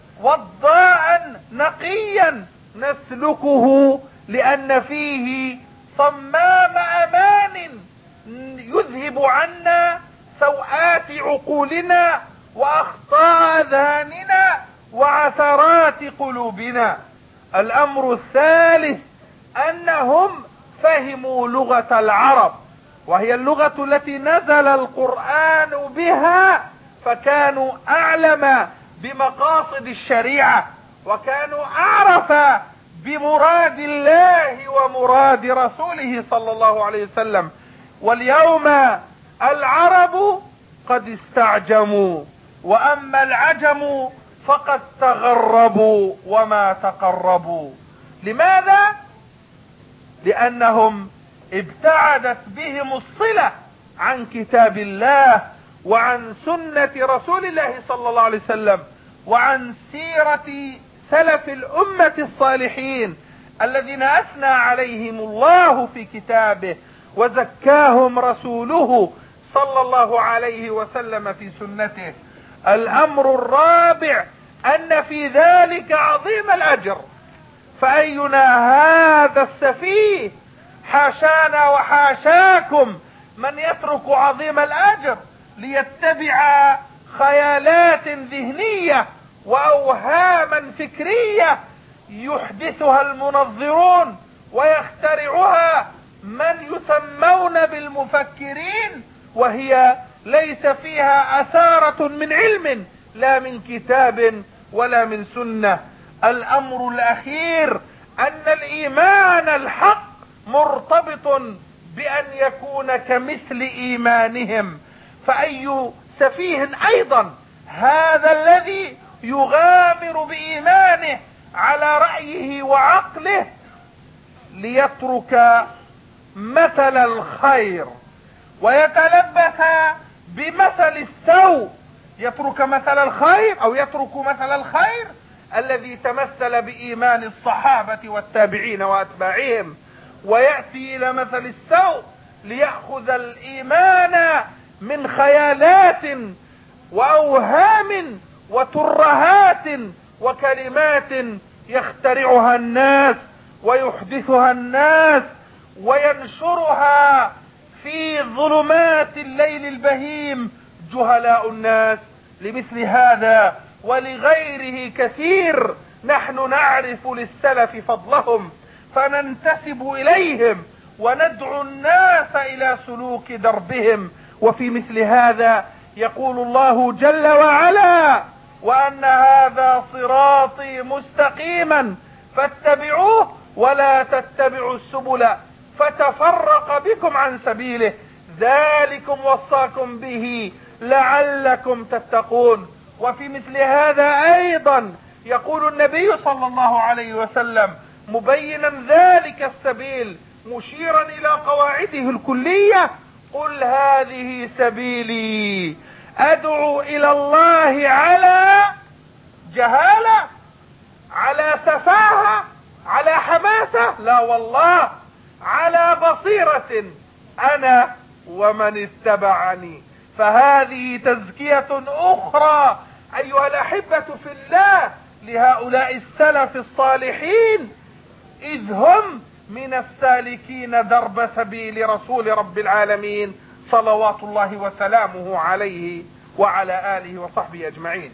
وضاء نقيا نسلكه، لأن فيه صمام أمان يذهب عنا سوءات عقولنا وأخطاء أذهاننا وعثرات قلوبنا. الأمر الثالث أنهم فهموا لغة العرب، وهي اللغة التي نزل القرآن بها، فكانوا أعلم بمقاصد الشريعة وكانوا أعرف بمراد الله ومراد رسوله صلى الله عليه وسلم. واليوم العرب قد استعجموا، وأما العجم فقد تغربوا وما تقربوا. لماذا؟ لأنهم ابتعدت بهم الصلة عن كتاب الله وعن سنة رسول الله صلى الله عليه وسلم وعن سيرة سلف الأمة الصالحين الذين أثنى عليهم الله في كتابه وزكاهم رسوله صلى الله عليه وسلم في سنته. الأمر الرابع أن في ذلك عظيم الأجر. فأينا هذا السفيه حاشانا وحاشاكم من يترك عظيم الأجر ليتبع خيالات ذهنية وأوهاما فكرية يحدثها المنظرون ويخترعها من يسمون بالمفكرين، وهي ليس فيها أثارة من علم لا من كتاب ولا من سنة. الأمر الأخير أن الإيمان الحق مرتبط بأن يكون كمثل إيمانهم، فأي سفيه أيضا هذا الذي يغامر بإيمانه على رأيه وعقله ليترك مثل الخير ويتلبس بمثل السوء، يترك مثل الخير أو يترك مثل الخير الذي تمثل بإيمان الصحابة والتابعين وأتباعهم، ويأتي إلى مثل السوء ليأخذ الإيمان من خيالات وأوهام وترهات وكلمات يخترعها الناس ويحدثها الناس وينشرها في ظلمات الليل البهيم جهلاء الناس. لمثل هذا ولغيره كثير نحن نعرف للسلف فضلهم فننتسب إليهم وندعو الناس إلى سلوك دربهم. وفي مثل هذا يقول الله جل وعلا: وأن هذا صراطي مستقيما فاتبعوه ولا تتبعوا السبل فتفرق بكم عن سبيله ذلكم وصاكم به لعلكم تتقون. وفي مثل هذا أيضا يقول النبي صلى الله عليه وسلم مبينا ذلك السبيل مشيرا إلى قواعده الكلية: قل هذه سبيلي أدعو إلى الله على جهالة، على سفاهة، على حماسة، لا والله، على بصيرة أنا ومن اتبعني. فهذه تزكية أخرى أيها الأحبة في الله لهؤلاء السلف الصالحين، إذ هم من السالكين درب سبيل رسول رب العالمين صلوات الله وسلامه عليه وعلى آله وصحبه أجمعين.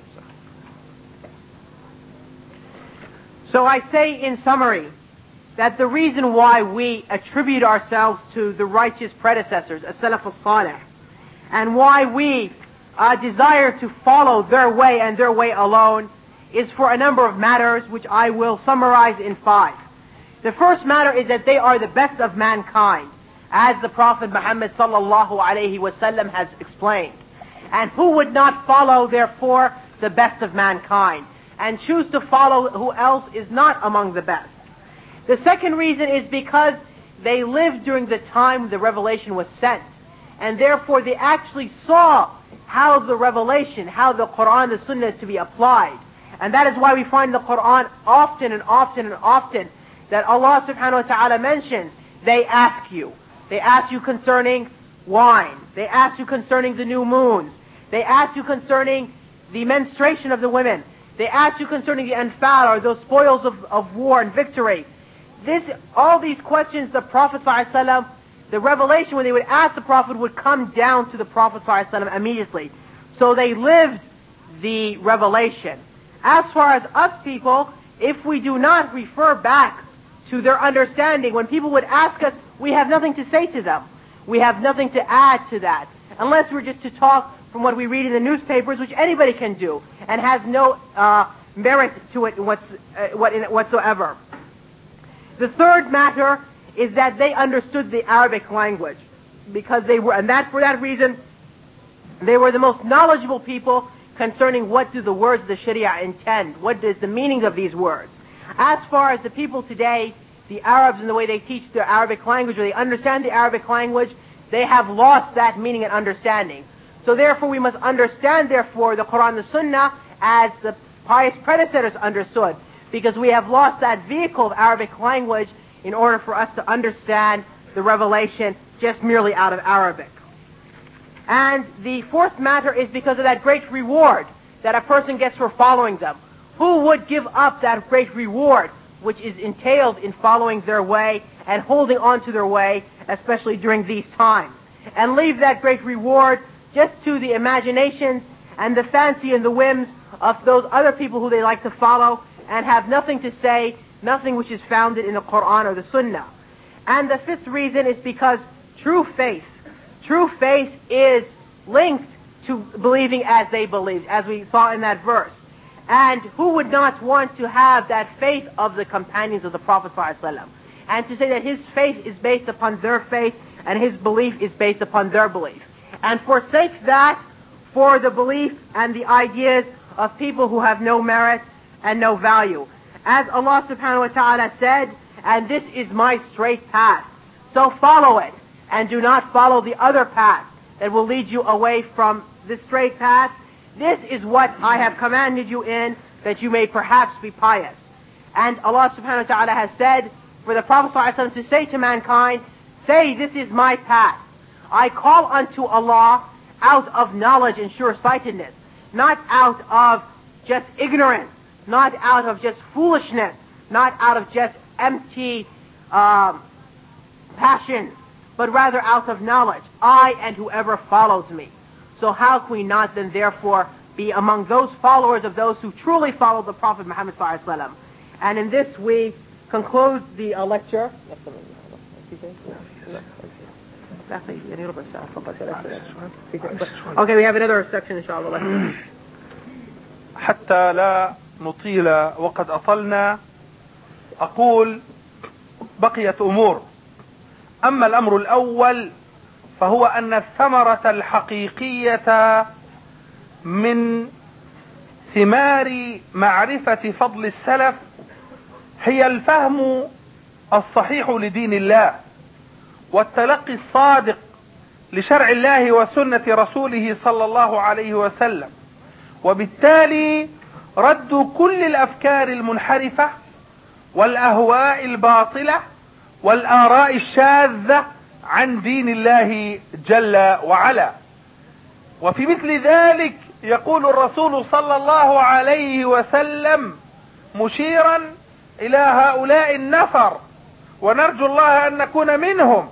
So I say in summary that the reason why we attribute ourselves to the righteous predecessors, as-Salaf as-Salih, and why we uh, desire to follow their way and their way alone is for a number of matters which I will summarize in five. The first matter is that they are the best of mankind, as the Prophet Muhammad sallallahu alayhi wasallam has explained. And who would not follow, therefore, the best of mankind, and choose to follow who else is not among the best? The second reason is because they lived during the time the revelation was sent, and therefore they actually saw how the revelation, how the Quran, the Sunnah is to be applied. And that is why we find the Quran often and often and often that Allah subhanahu wa ta'ala mentions, they ask you. They ask you concerning wine. They ask you concerning the new moons. They ask you concerning the menstruation of the women. They ask you concerning the anfal, or those spoils of, of war and victory. This, all these questions, the Prophet ﷺ, the revelation, when they would ask the Prophet, would come down to the Prophet ﷺ immediately. So they lived the revelation. As far as us people, if we do not refer back to their understanding, when people would ask us, we have nothing to say to them. We have nothing to add to that, unless we're just to talk from what we read in the newspapers, which anybody can do, and has no uh, merit to it what's, uh, what in it whatsoever. The third matter is that they understood the Arabic language, because they were, and that for that reason, they were the most knowledgeable people concerning what do the words of the Sharia intend, what is the meaning of these words. As far as the people today, the Arabs and the way they teach the Arabic language, or they understand the Arabic language, they have lost that meaning and understanding. So therefore we must understand, therefore, the Quran and the Sunnah as the pious predecessors understood, because we have lost that vehicle of Arabic language in order for us to understand the revelation just merely out of Arabic. And the fourth matter is because of that great reward that a person gets for following them. Who would give up that great reward? which is entailed in following their way and holding on to their way, especially during these times. And leave that great reward just to the imaginations and the fancy and the whims of those other people who they like to follow, and have nothing to say, nothing which is founded in the Quran or the Sunnah. And the fifth reason is because true faith, true faith is linked to believing as they believed, as we saw in that verse. And who would not want to have that faith of the companions of the Prophet ﷺ? And to say that his faith is based upon their faith and his belief is based upon their belief. And forsake that for the belief and the ideas of people who have no merit and no value. As Allah subhanahu wa ta'ala said, and this is my straight path, so follow it, and do not follow the other paths that will lead you away from the straight path. This is what I have commanded you in, that you may perhaps be pious. And Allah subhanahu wa ta'ala has said for the Prophet ﷺ to say to mankind, say, this is my path. I call unto Allah out of knowledge and sure-sightedness, not out of just ignorance, not out of just foolishness, not out of just empty um, passions, but rather out of knowledge, I and whoever follows me. So how can we not then therefore be among those followers of those who truly follow the Prophet Muhammad sallallahu alaihi wasallam? And in this we conclude the uh, lecture. Okay, we have another section inshallah. حتى لا نطيل وقد أطلنا أقول بقيت أمور. أما الأمر الأول فهو أن الثمرة الحقيقية من ثمار معرفة فضل السلف هي الفهم الصحيح لدين الله والتلقي الصادق لشرع الله وسنة رسوله صلى الله عليه وسلم، وبالتالي رد كل الأفكار المنحرفة والأهواء الباطلة والآراء الشاذة عن دين الله جل وعلا. وفي مثل ذلك يقول الرسول صلى الله عليه وسلم مشيرا إلى هؤلاء النفر، ونرجو الله أن نكون منهم،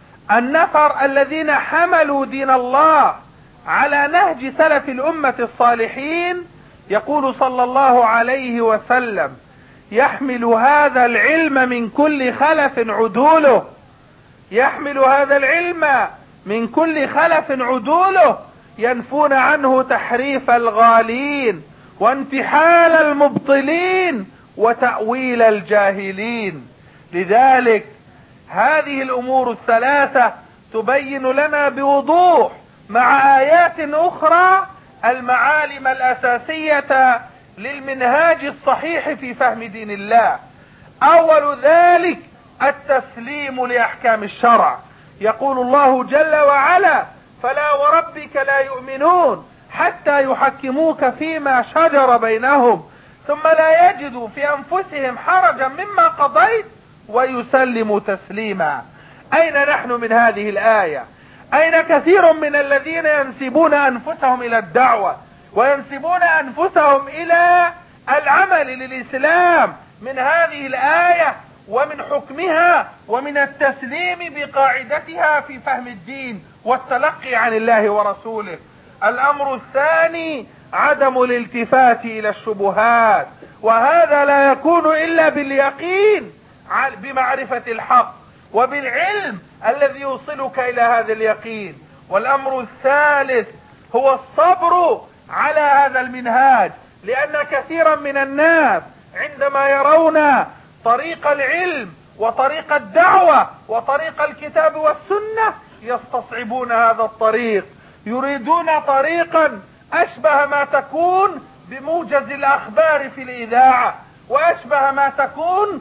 النفر الذين حملوا دين الله على نهج سلف الأمة الصالحين. يقول صلى الله عليه وسلم يحمل هذا العلم من كل خلف عدوله، يحمل هذا العلم من كل خلف عدوله ينفون عنه تحريف الغالين وانتحال المبطلين وتأويل الجاهلين. لذلك هذه الأمور الثلاثة تبين لنا بوضوح مع آيات أخرى المعالم الأساسية للمنهاج الصحيح في فهم دين الله. أول ذلك التسليم لأحكام الشرع. يقول الله جل وعلا فلا وربك لا يؤمنون حتى يحكموك فيما شجر بينهم ثم لا يجدوا في أنفسهم حرجا مما قضيت ويسلموا تسليما. أين نحن من هذه الآية؟ أين كثير من الذين ينسبون أنفسهم إلى الدعوة وينسبون أنفسهم إلى العمل للإسلام من هذه الآية ومن حكمها ومن التسليم بقاعدتها في فهم الدين والتلقي عن الله ورسوله؟ الأمر الثاني عدم الالتفات إلى الشبهات، وهذا لا يكون إلا باليقين بمعرفة الحق وبالعلم الذي يوصلك إلى هذا اليقين. والأمر الثالث هو الصبر على هذا المنهاج، لأن كثيرا من الناس عندما يرون طريق العلم وطريق الدعوة وطريق الكتاب والسنة يستصعبون هذا الطريق، يريدون طريقا أشبه ما تكون بموجز الأخبار في الإذاعة، وأشبه ما تكون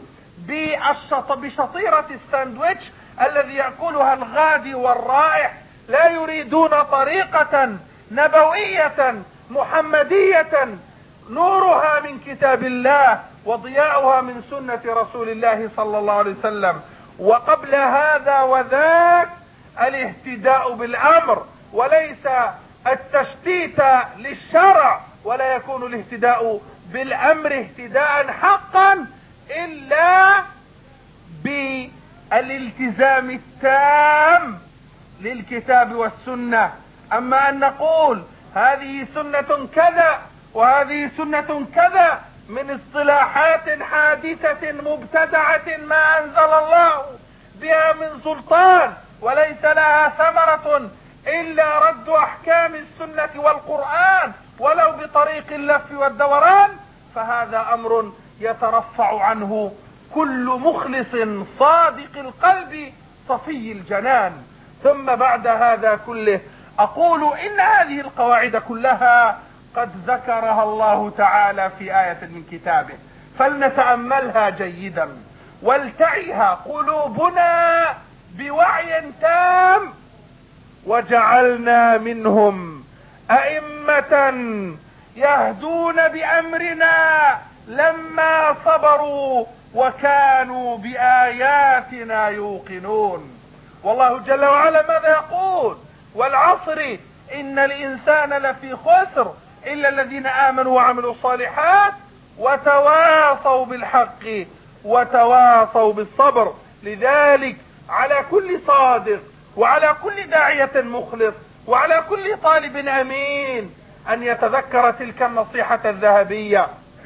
بشطيرة الساندويتش الذي يأكلها الغادي والرائح. لا يريدون طريقة نبوية محمدية نورها من كتاب الله وضياؤها من سنة رسول الله صلى الله عليه وسلم. وقبل هذا وذاك الاهتداء بالأمر وليس التشتيت للشرع، ولا يكون الاهتداء بالأمر اهتداء حقا إلا بالالتزام التام للكتاب والسنة. أما أن نقول هذه سنة كذا وهذه سنة كذا من اصطلاحات حادثة مبتدعة ما أنزل الله بها من سلطان وليس لها ثمرة إلا رد أحكام السنة والقرآن ولو بطريق اللف والدوران، فهذا أمر يترفع عنه كل مخلص صادق القلب صفي الجنان. ثم بعد هذا كله أقول إن هذه القواعد كلها قد ذكرها الله تعالى في آية من كتابه، فلنتأملها جيدا ولتعيها قلوبنا بوعي تام. وجعلنا منهم أئمة يهدون بأمرنا لما صبروا وكانوا بآياتنا يوقنون. والله جل وعلا ماذا يقول؟ والعصر إن الإنسان لفي خسر إلا الذين آمنوا وعملوا الصالحات وتواصوا بالحق وتواصوا بالصبر. لذلك على كل صادق وعلى كل داعية مخلص وعلى كل طالب أمين أن يتذكر تلك النصيحة الذهبية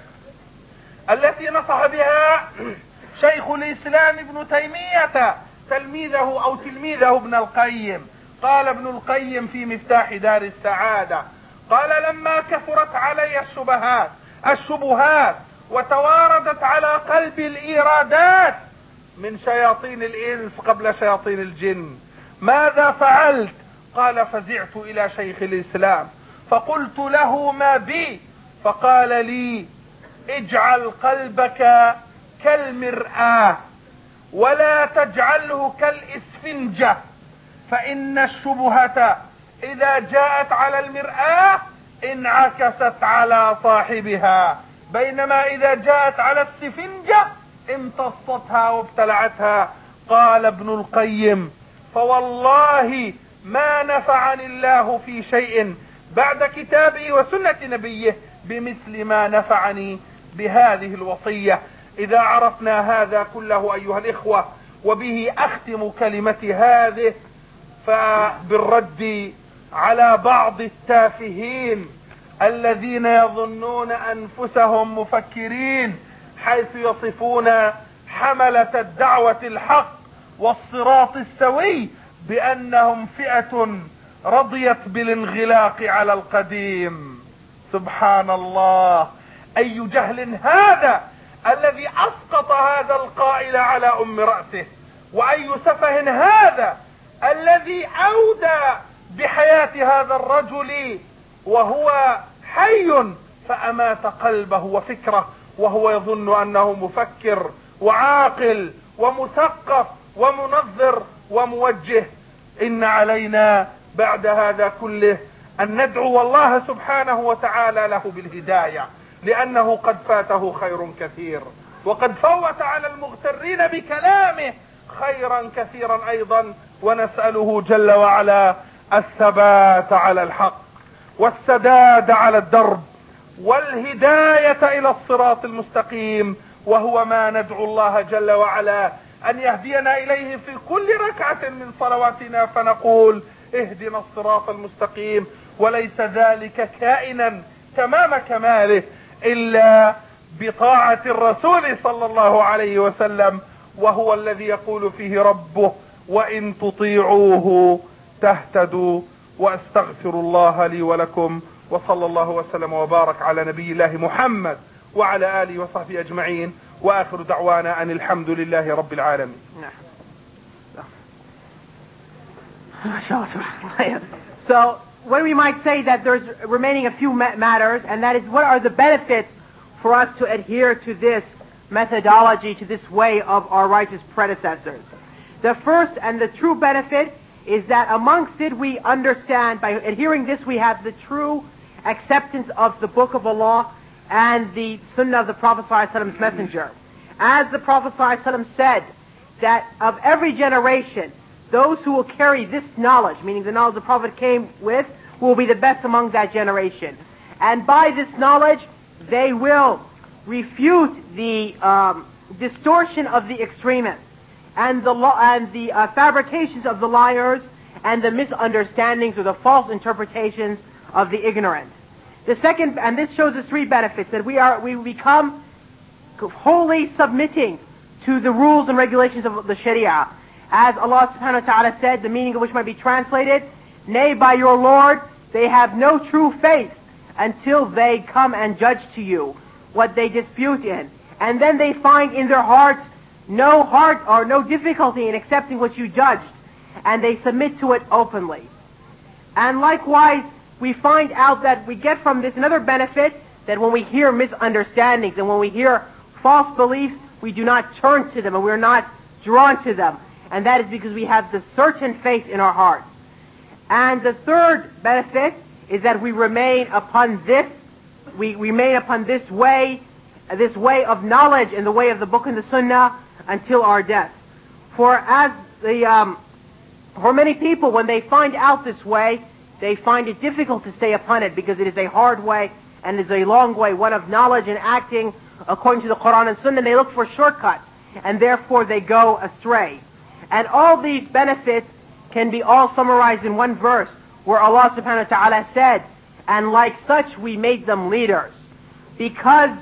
التي نصح بها شيخ الإسلام ابن تيمية تلميذه أو تلميذه ابن القيم. قال ابن القيم في مفتاح دار السعادة، قال لما كثرت علي الشبهات الشبهات وتواردت على قلبي الإيرادات من شياطين الإنس قبل شياطين الجن ماذا فعلت؟ قال فزعت إلى شيخ الإسلام فقلت له ما بي؟ فقال لي اجعل قلبك كالمرآة ولا تجعله كالإسفنجة، فإن الشبهة إذا جاءت على المرآة انعكست على صاحبها، بينما إذا جاءت على السفنجة امتصتها وابتلعتها. قال ابن القيم فوالله ما نفعني الله في شيء بعد كتابه وسنة نبيه بمثل ما نفعني بهذه الوصية. إذا عرفنا هذا كله أيها الإخوة، وبه أختم كلمتي هذه، فبالرد على بعض التافهين الذين يظنون أنفسهم مفكرين حيث يصفون حملة الدعوة الحق والصراط السوي بأنهم فئة رضيت بالانغلاق على القديم. سبحان الله، أي جهل هذا الذي أسقط هذا القائل على أم رأسه، وأي سفه هذا الذي أودى بحياة هذا الرجل وهو حي فأمات قلبه وفكره وهو يظن أنه مفكر وعاقل ومثقف ومنظر وموجه. إن علينا بعد هذا كله أن ندعو الله سبحانه وتعالى له بالهداية، لأنه قد فاته خير كثير، وقد فوت على المغترين بكلامه خيرا كثيرا أيضا، ونسأله جل وعلا الثبات على الحق والسداد على الدرب والهداية إلى الصراط المستقيم، وهو ما ندعو الله جل وعلا أن يهدينا إليه في كل ركعة من صلواتنا، فنقول اهدنا الصراط المستقيم، وليس ذلك كائنا تمام كماله إلا بطاعة الرسول صلى الله عليه وسلم، وهو الذي يقول فيه ربه وإن تطيعوه تهتدوا. وأستغفر الله لي ولكم، وصلى الله وسلم وبارك على نبي الله محمد وعلى آله وصحبه أجمعين، وآخر دعوانا أن الحمد لله رب العالمين. So when we might say that there's remaining a few matters, and that is what are the benefits for us to adhere to this methodology, to this way of our righteous predecessors. The first and the true benefit is that amongst it we understand, by adhering this we have the true acceptance of the Book of Allah and the Sunnah of the Prophet ﷺ's messenger. As the Prophet ﷺ said, that of every generation, those who will carry this knowledge, meaning the knowledge the Prophet came with, will be the best among that generation. And by this knowledge, they will refute the um, distortion of the extremists, and the lo- and the uh, fabrications of the liars, and the misunderstandings or the false interpretations of the ignorant. The second, and this shows us three benefits, that we are we become wholly submitting to the rules and regulations of the Sharia. As Allah subhanahu wa ta'ala said, the meaning of which might be translated, nay, by your Lord, they have no true faith until they come and judge to you what they dispute in. And then they find in their hearts no heart or no difficulty in accepting what you judged, and they submit to it openly. And likewise, we find out that we get from this another benefit, that when we hear misunderstandings and when we hear false beliefs, we do not turn to them and we're not drawn to them. And that is because we have the certain faith in our hearts. And the third benefit is that we remain upon this, we remain upon this way, this way of knowledge in the way of the book and the sunnah until our deaths. For as the, um, for many people, when they find out this way, they find it difficult to stay upon it because it is a hard way and is a long way, one of knowledge and acting according to the Quran and Sunnah. They look for shortcuts, and therefore they go astray. And all these benefits can be all summarized in one verse, where Allah subhanahu wa ta'ala said, and like such we made them leaders. Because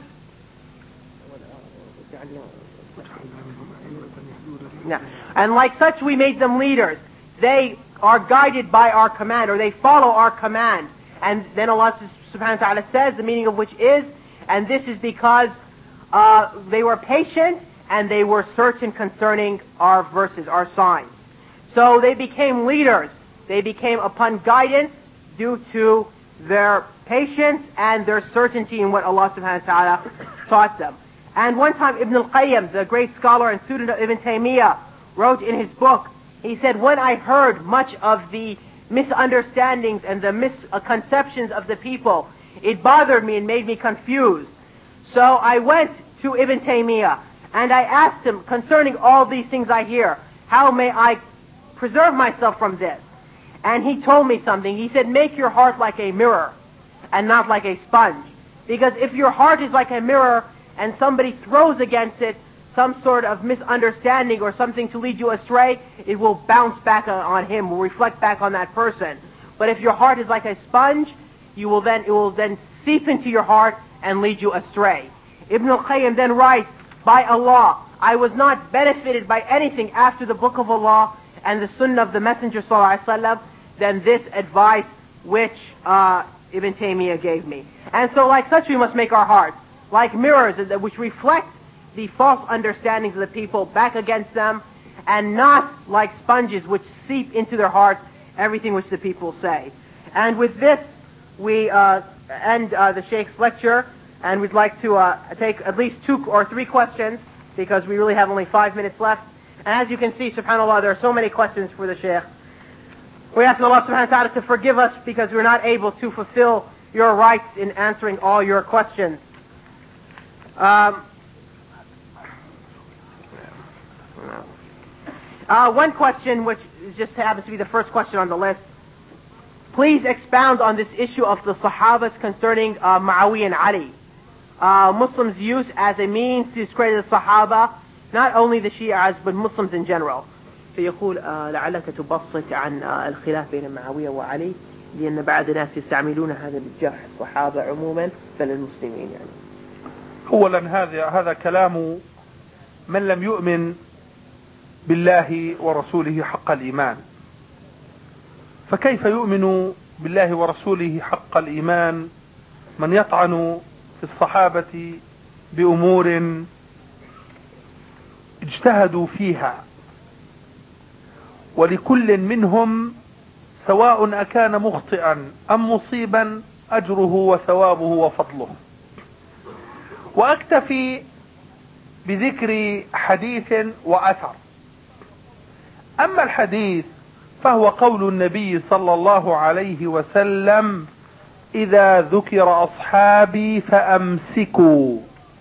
and like such we made them leaders. They are guided by our command, or they follow our command. And then Allah subhanahu wa ta'ala says, the meaning of which is, and this is because uh, they were patient and they were certain concerning our verses, our signs. So they became leaders. They became upon guidance due to their patience and their certainty in what Allah subhanahu wa ta'ala taught them. And one time Ibn al-Qayyim, the great scholar and student of Ibn Taymiyyah, wrote in his book, he said, when I heard much of the misunderstandings and the misconceptions of the people, it bothered me and made me confused. So I went to Ibn Taymiyyah and I asked him, concerning all these things I hear, how may I preserve myself from this? And he told me something. He said, make your heart like a mirror and not like a sponge. Because if your heart is like a mirror and somebody throws against it some sort of misunderstanding or something to lead you astray, it will bounce back on him, will reflect back on that person. But if your heart is like a sponge, you will then, it will then seep into your heart and lead you astray. Ibn al-Qayyim then writes, by Allah, I was not benefited by anything after the book of Allah and the sunnah of the Messenger sallallahu alaihi wasallam than this advice which uh, Ibn Taymiyyah gave me. And so like such we must make our hearts like mirrors which reflect the false understandings of the people back against them, and not like sponges which seep into their hearts everything which the people say. And with this we uh, end uh, the Sheikh's lecture, and we'd like to uh, take at least two or three questions because we really have only five minutes left. And as you can see, subhanAllah, there are so many questions for the Sheikh. We ask Allah subhanahu wa ta'ala to forgive us because we're not able to fulfill your rights in answering all your questions. Um, uh, one question, which just happens to be the first question on the list. Please expound on this issue of the Sahabas concerning uh, Muawiyah and Ali. Uh, Muslims' use as a means to discredit the Sahaba, not only the Shias, but Muslims in general. فيقول لعلك تبسط عن الخلاف بين معاوية وعلي لأن بعض الناس يستعملون هذا لجرح الصحابة عموما بل المسلمين يعني. أولا هذا هذا كلام من لم يؤمن بالله ورسوله حق الإيمان. فكيف يؤمن بالله ورسوله حق الإيمان من يطعن في الصحابة بأمور اجتهدوا فيها، ولكل منهم سواء أكان مخطئا أم مصيبا أجره وثوابه وفضله. وأكتفي بذكر حديث وأثر. أما الحديث فهو قول النبي صلى الله عليه وسلم إذا ذكر أصحابي فأمسكوا،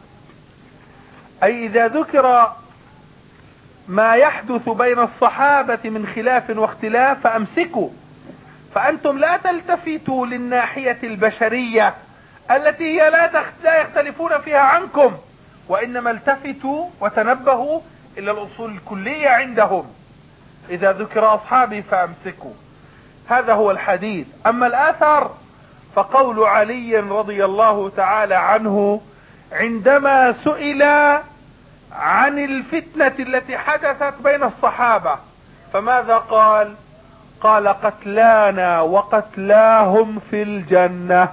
أي إذا ذكر ما يحدث بين الصحابة من خلاف واختلاف فأمسكوا، فأنتم لا تلتفتوا للناحية البشرية التي هي لا يختلفون فيها عنكم، وإنما التفتوا وتنبهوا إلى الأصول الكلية عندهم. إذا ذكر أصحابي فأمسكوا. هذا هو الحديث. أما الآثر فقول علي رضي الله تعالى عنه عندما سئل عن الفتنة التي حدثت بين الصحابة فماذا قال؟ قال قتلانا وقتلاهم في الجنة.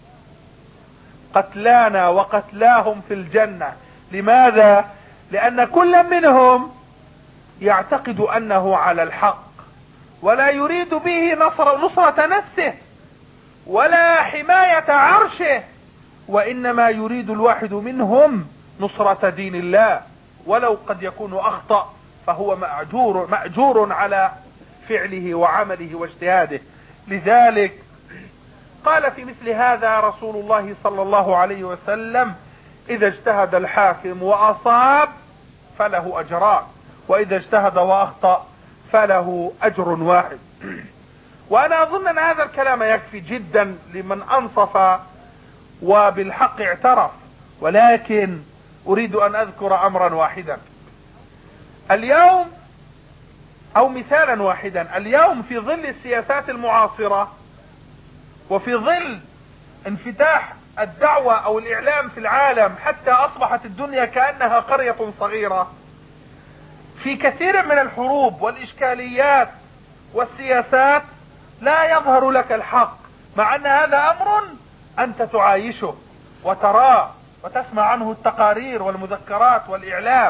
قتلانا وقتلاهم في الجنة. لماذا؟ لأن كل منهم يعتقد أنه على الحق ولا يريد به نصر نصرة نفسه ولا حماية عرشه، وإنما يريد الواحد منهم نصرة دين الله، ولو قد يكون أخطأ فهو مأجور, مأجور على فعله وعمله واجتهاده. لذلك قال في مثل هذا رسول الله صلى الله عليه وسلم إذا اجتهد الحاكم وأصاب فله أجران، وإذا اجتهد وأخطأ فله أجر واحد. وأنا أظن أن هذا الكلام يكفي جدا لمن أنصف وبالحق اعترف، ولكن أريد أن أذكر أمرا واحدا اليوم، أو مثالا واحدا اليوم، في ظل السياسات المعاصرة وفي ظل انفتاح الدعوة أو الإعلام في العالم حتى أصبحت الدنيا كأنها قرية صغيرة، في كثير من الحروب والإشكاليات والسياسات لا يظهر لك الحق، مع أن هذا أمر أنت تعايشه وتراه وتسمع عنه التقارير والمذكرات والإعلام،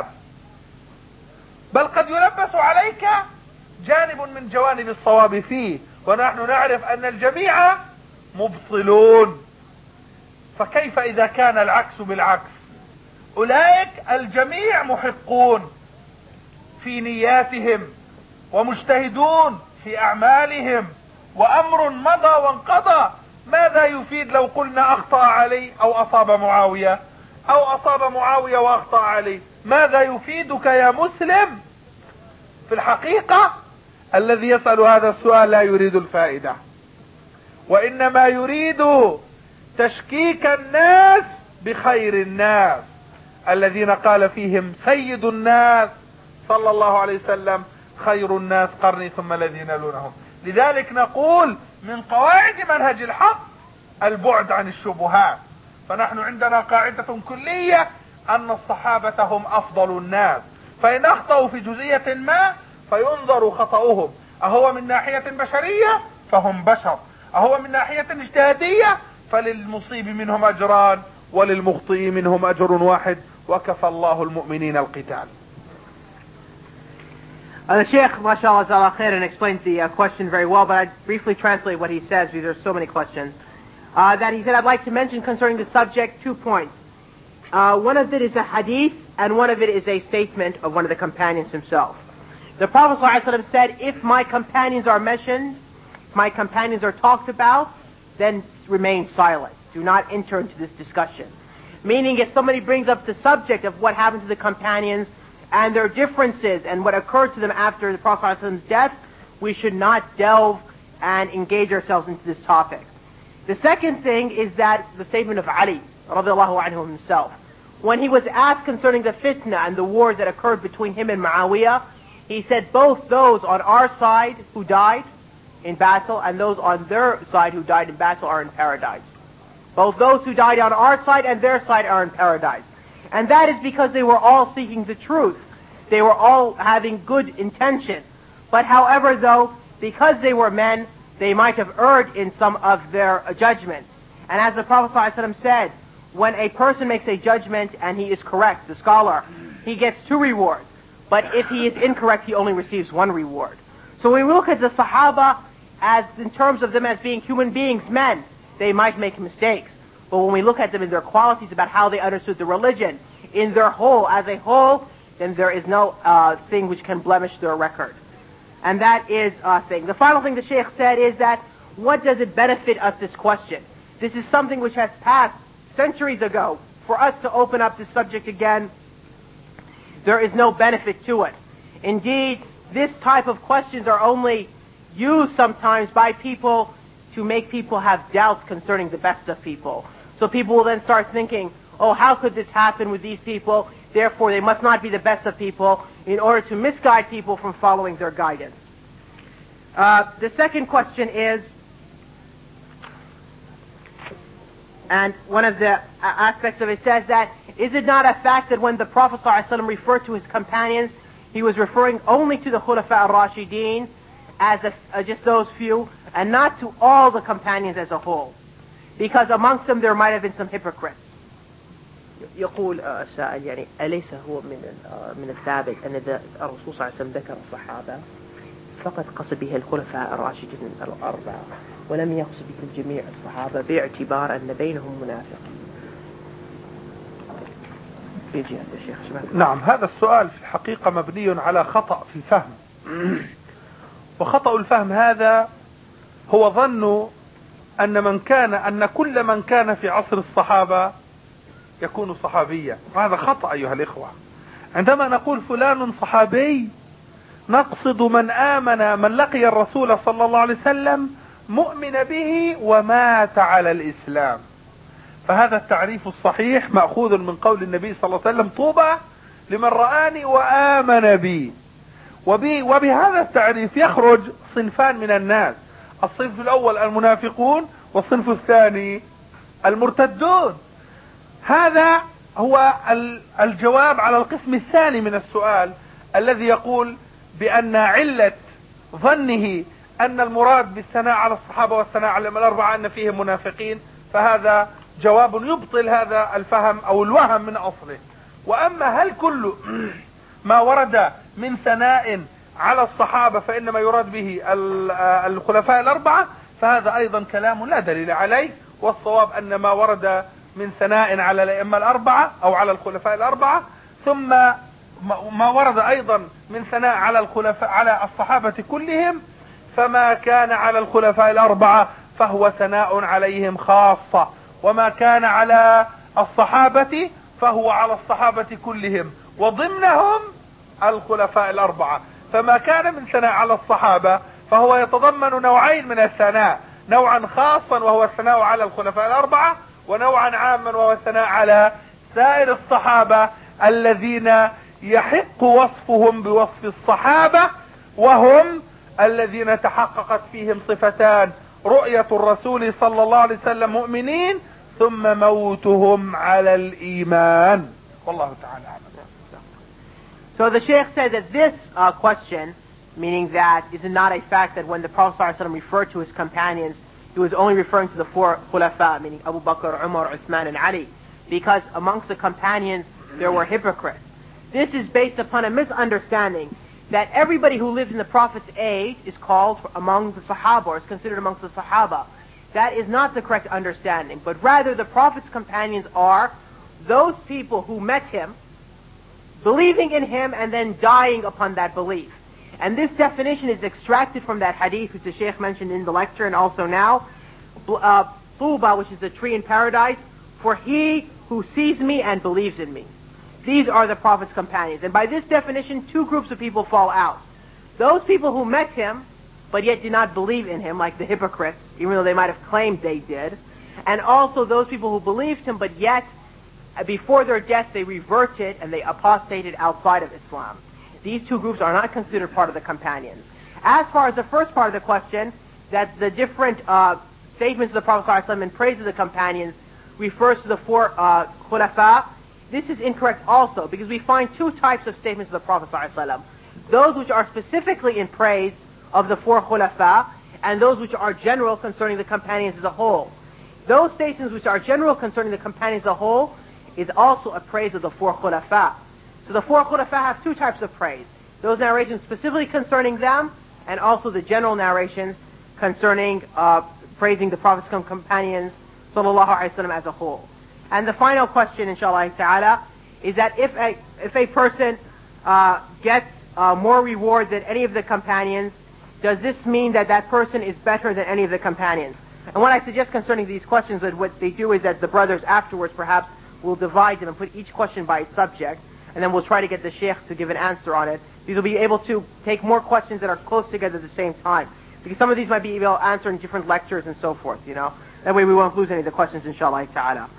بل قد يلبس عليك جانب من جوانب الصواب فيه، ونحن نعرف أن الجميع مبطلون. فكيف إذا كان العكس بالعكس؟ أولئك الجميع محقون في نياتهم ومجتهدون في أعمالهم، وأمر مضى وانقضى. ماذا يفيد لو قلنا أخطأ علي أو أصاب معاوية، أو أصاب معاوية وأخطأ علي؟ ماذا يفيدك يا مسلم؟ في الحقيقة الذي يسأل هذا السؤال لا يريد الفائدة، وإنما يريد تشكيك الناس بخير الناس الذين قال فيهم سيد الناس صلى الله عليه وسلم خير الناس قرني ثم الذين يلونهم. لذلك نقول من قواعد منهج الحق البعد عن الشبهات. فنحن عندنا قاعدة كلية أن الصحابة هم أفضل الناس، فإن أخطأوا في جزئية ما فينظر خطأهم أهو من ناحية بشرية فهم بشر، أهو من ناحية اجتهادية فللمصيب منهم أجران وللمخطئ منهم أجر واحد، وكفى الله المؤمنين القتال. Uh, the Sheikh, mashallah, Zallah Khairan, explains the uh, question very well, but I'd briefly translate what he says because there's so many questions. Uh, that he said, I'd like to mention concerning the subject two points. Uh, one of it is a hadith, and one of it is a statement of one of the companions himself. The Prophet ﷺ said, if my companions are mentioned, if my companions are talked about, then remain silent. Do not enter into this discussion. Meaning, if somebody brings up the subject of what happened to the companions, and their differences and what occurred to them after the Prophet ﷺ's death, we should not delve and engage ourselves into this topic. The second thing is that the statement of Ali radiallahu anhu himself, when he was asked concerning the fitna and the wars that occurred between him and Muawiyah, he said both those on our side who died in battle and those on their side who died in battle are in paradise. Both those who died on our side and their side are in paradise. And that is because they were all seeking the truth. They were all having good intention. But however, though, because they were men, they might have erred in some of their uh, judgments. And as the Prophet ﷺ said, when a person makes a judgment and he is correct, the scholar, he gets two rewards. But if he is incorrect, he only receives one reward. So when we look at the Sahaba as in terms of them as being human beings, men, they might make mistakes. But when we look at them in their qualities about how they understood the religion, in their whole, as a whole, then there is no uh, thing which can blemish their record. And that is a thing. The final thing the Shaykh said is that, what does it benefit us, this question? This is something which has passed centuries ago. For us to open up this subject again, there is no benefit to it. Indeed, this type of questions are only used sometimes by people to make people have doubts concerning the best of people. So people will then start thinking, oh, how could this happen with these people? Therefore, they must not be the best of people, in order to misguide people from following their guidance. Uh, the second question is, and one of the aspects of it says that, is it not a fact that when the Prophet ﷺ referred to his companions, he was referring only to the Khulafa al-Rashideen as a, uh, just those few, and not to all the companions as a whole? Because amongst them there might have been some hypocrites. يقول السائل يعني أليس هو من من الثابت أن الرسول صلى الله عليه وسلم ذكر الصحابة فقط قصد به الخلفاء الراشدين الأربعة ولم يقصد بهم جميع الصحابة باعتبار أن بينهم منافقين؟ نعم، هذا السؤال في الحقيقة مبني على خطأ في الفهم. وخطأ الفهم هذا هو ظن أن من كان أن كل من كان في عصر الصحابة يكون صحابيا، وهذا خطأ أيها الإخوة. عندما نقول فلان صحابي نقصد من آمن، من لقي الرسول صلى الله عليه وسلم مؤمن به ومات على الإسلام. فهذا التعريف الصحيح مأخوذ من قول النبي صلى الله عليه وسلم: طوبى لمن رآني وآمن بي. وبهذا التعريف يخرج صنفان من الناس: الصنف الأول المنافقون، والصنف الثاني المرتدون. هذا هو الجواب على القسم الثاني من السؤال، الذي يقول بأن علة ظنه أن المراد بالثناء على الصحابة والثناء على الأربعة أن فيهم منافقين، فهذا جواب يبطل هذا الفهم أو الوهم من أصله. وأما هل كل ما ورد من ثناء على الصحابة فإنما يراد به الخلفاء الأربعة، فهذا أيضا كلام لا دليل عليه. والصواب أن ما ورد من ثناء على الأئمة الأربعة أو على الخلفاء الأربعة، ثم ما ورد أيضا من ثناء على الخلفاء على الصحابة كلهم، فما كان على الخلفاء الأربعة فهو ثناء عليهم خاصة، وما كان على الصحابة فهو على الصحابة كلهم وضمنهم الخلفاء الأربعة. فما كان من ثناء على الصحابة فهو يتضمن نوعين من الثناء: نوعا خاصا وهو الثناء على الخلفاء الأربعة، ونوعا عاما وهو الثناء على سائر الصحابة الذين يحق وصفهم بوصف الصحابة، وهم الذين تحققت فيهم صفتان: رؤية الرسول صلى الله عليه وسلم مؤمنين، ثم موتهم على الإيمان. والله تعالى أعلم. So the Shaykh said that this uh, question, meaning that is it not a fact that when the Prophet ﷺ referred to his companions, he was only referring to the four khulafa, meaning Abu Bakr, Umar, Uthman, and Ali, because amongst the companions there were hypocrites. This is based upon a misunderstanding that everybody who lived in the Prophet's age is called among the Sahaba, or is considered amongst the Sahaba. That is not the correct understanding, but rather the Prophet's companions are those people who met him, believing in him, and then dying upon that belief. And this definition is extracted from that hadith which the Shaykh mentioned in the lecture and also now. Uh, Tuba, which is the tree in paradise, for he who sees me and believes in me. These are the Prophet's companions. And by this definition, two groups of people fall out. Those people who met him, but yet did not believe in him, like the hypocrites, even though they might have claimed they did. And also those people who believed him, but yet, before their death, they reverted and they apostated outside of Islam. These two groups are not considered part of the companions. As far as the first part of the question, that the different uh, statements of the Prophet ﷺ in praise of the companions refers to the four uh, khulafa, this is incorrect also, because we find two types of statements of the Prophet ﷺ. Those which are specifically in praise of the four khulafa, and those which are general concerning the companions as a whole. Those statements which are general concerning the companions as a whole is also a praise of the four khulafa. So the four khulafa have two types of praise: those narrations specifically concerning them, and also the general narrations concerning uh, praising the Prophet's companions sallallahu alaihi wasallam as a whole. And the final question, inshallah ta'ala, is that if a if a person uh, gets uh, more reward than any of the companions, does this mean that that person is better than any of the companions? And what I suggest concerning these questions, that what they do is that the brothers afterwards perhaps will divide them and put each question by its subject, and then we'll try to get the sheikh to give an answer on it. These will be able to take more questions that are close together at the same time, because some of these might be able to answer in different lectures and so forth, you know. That way we won't lose any of the questions, inshallah ta'ala.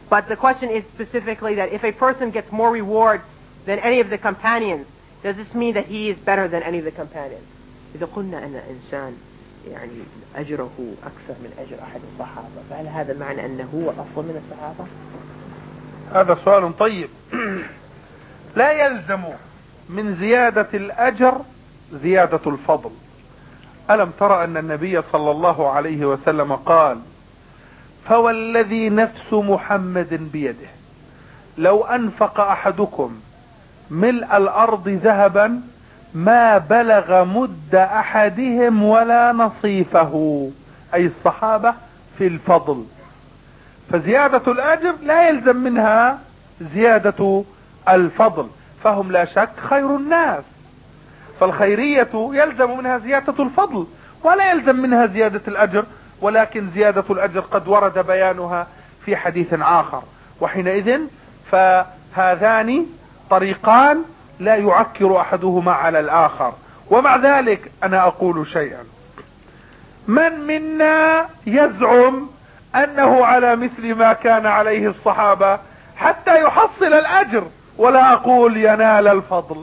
But the question is specifically that if a person gets more reward than any of the companions, does this mean that he is better than any of the companions? إذا قلنا أن إنسان يعني أجره أكثر من أجر أحد الصحابة، فهل هذا معنى أنه هو أفضل من الصحابة؟ هذا سؤال طيب. لا يلزم من زيادة الأجر زيادة الفضل. ألم ترى أن النبي صلى الله عليه وسلم قال: فوالذي نفس محمد بيده لو أنفق أحدكم ملء الأرض ذهبا ما بلغ مد أحدهم ولا نصيفه، أي الصحابة في الفضل. فزيادة الأجر لا يلزم منها زيادة الفضل، فهم لا شك خير الناس، فالخيرية يلزم منها زيادة الفضل ولا يلزم منها زيادة الأجر، ولكن زيادة الأجر قد ورد بيانها في حديث آخر، وحينئذ فهذان طريقان لا يعكر أحدهما على الآخر. ومع ذلك أنا أقول شيئا: من منا يزعم أنه على مثل ما كان عليه الصحابة حتى يحصل الأجر، ولا أقول ينال الفضل؟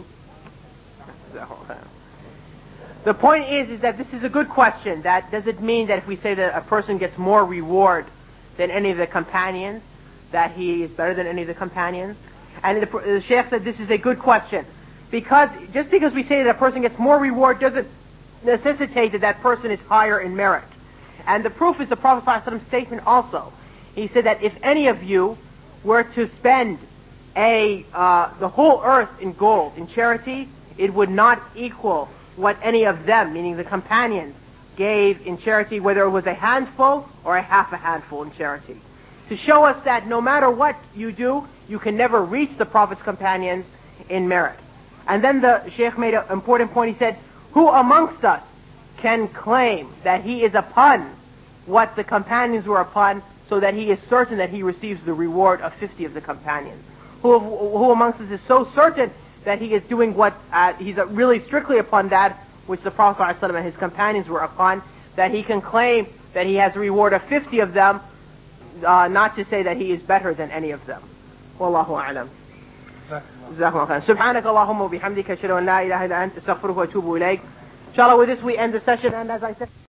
The point is, is that this is a good question. That does it mean that if we say that a person gets more reward than any of the companions, that he is better than any of the companions? And the, the Shaykh said this is a good question, because just because we say that a person gets more reward doesn't necessitate that that person is higher in merit. And the proof is the Prophet ﷺ's statement also. He said that if any of you were to spend a uh, the whole earth in gold, in charity, it would not equal what any of them, meaning the companions, gave in charity, whether it was a handful or a half a handful in charity. To show us that no matter what you do, you can never reach the Prophet's companions in merit. And then the Shaykh made an important point. He said, who amongst us can claim that he is upon what the companions were upon, so that he is certain that he receives the reward of fifty of the companions? Who, who amongst us is so certain that he is doing what, uh, he's really strictly upon that which the Prophet ﷺ and his companions were upon, that he can claim that he has a reward of fifty of them, uh, not to say that he is better than any of them. Wallahu a'lam. Jazakumullah khair. Subhanaka Allahumma bihamdika ashhadu an la ilaha illa anta astaghfiruka wa atubu ilayk. Inshallah, with this we end the session, and as I said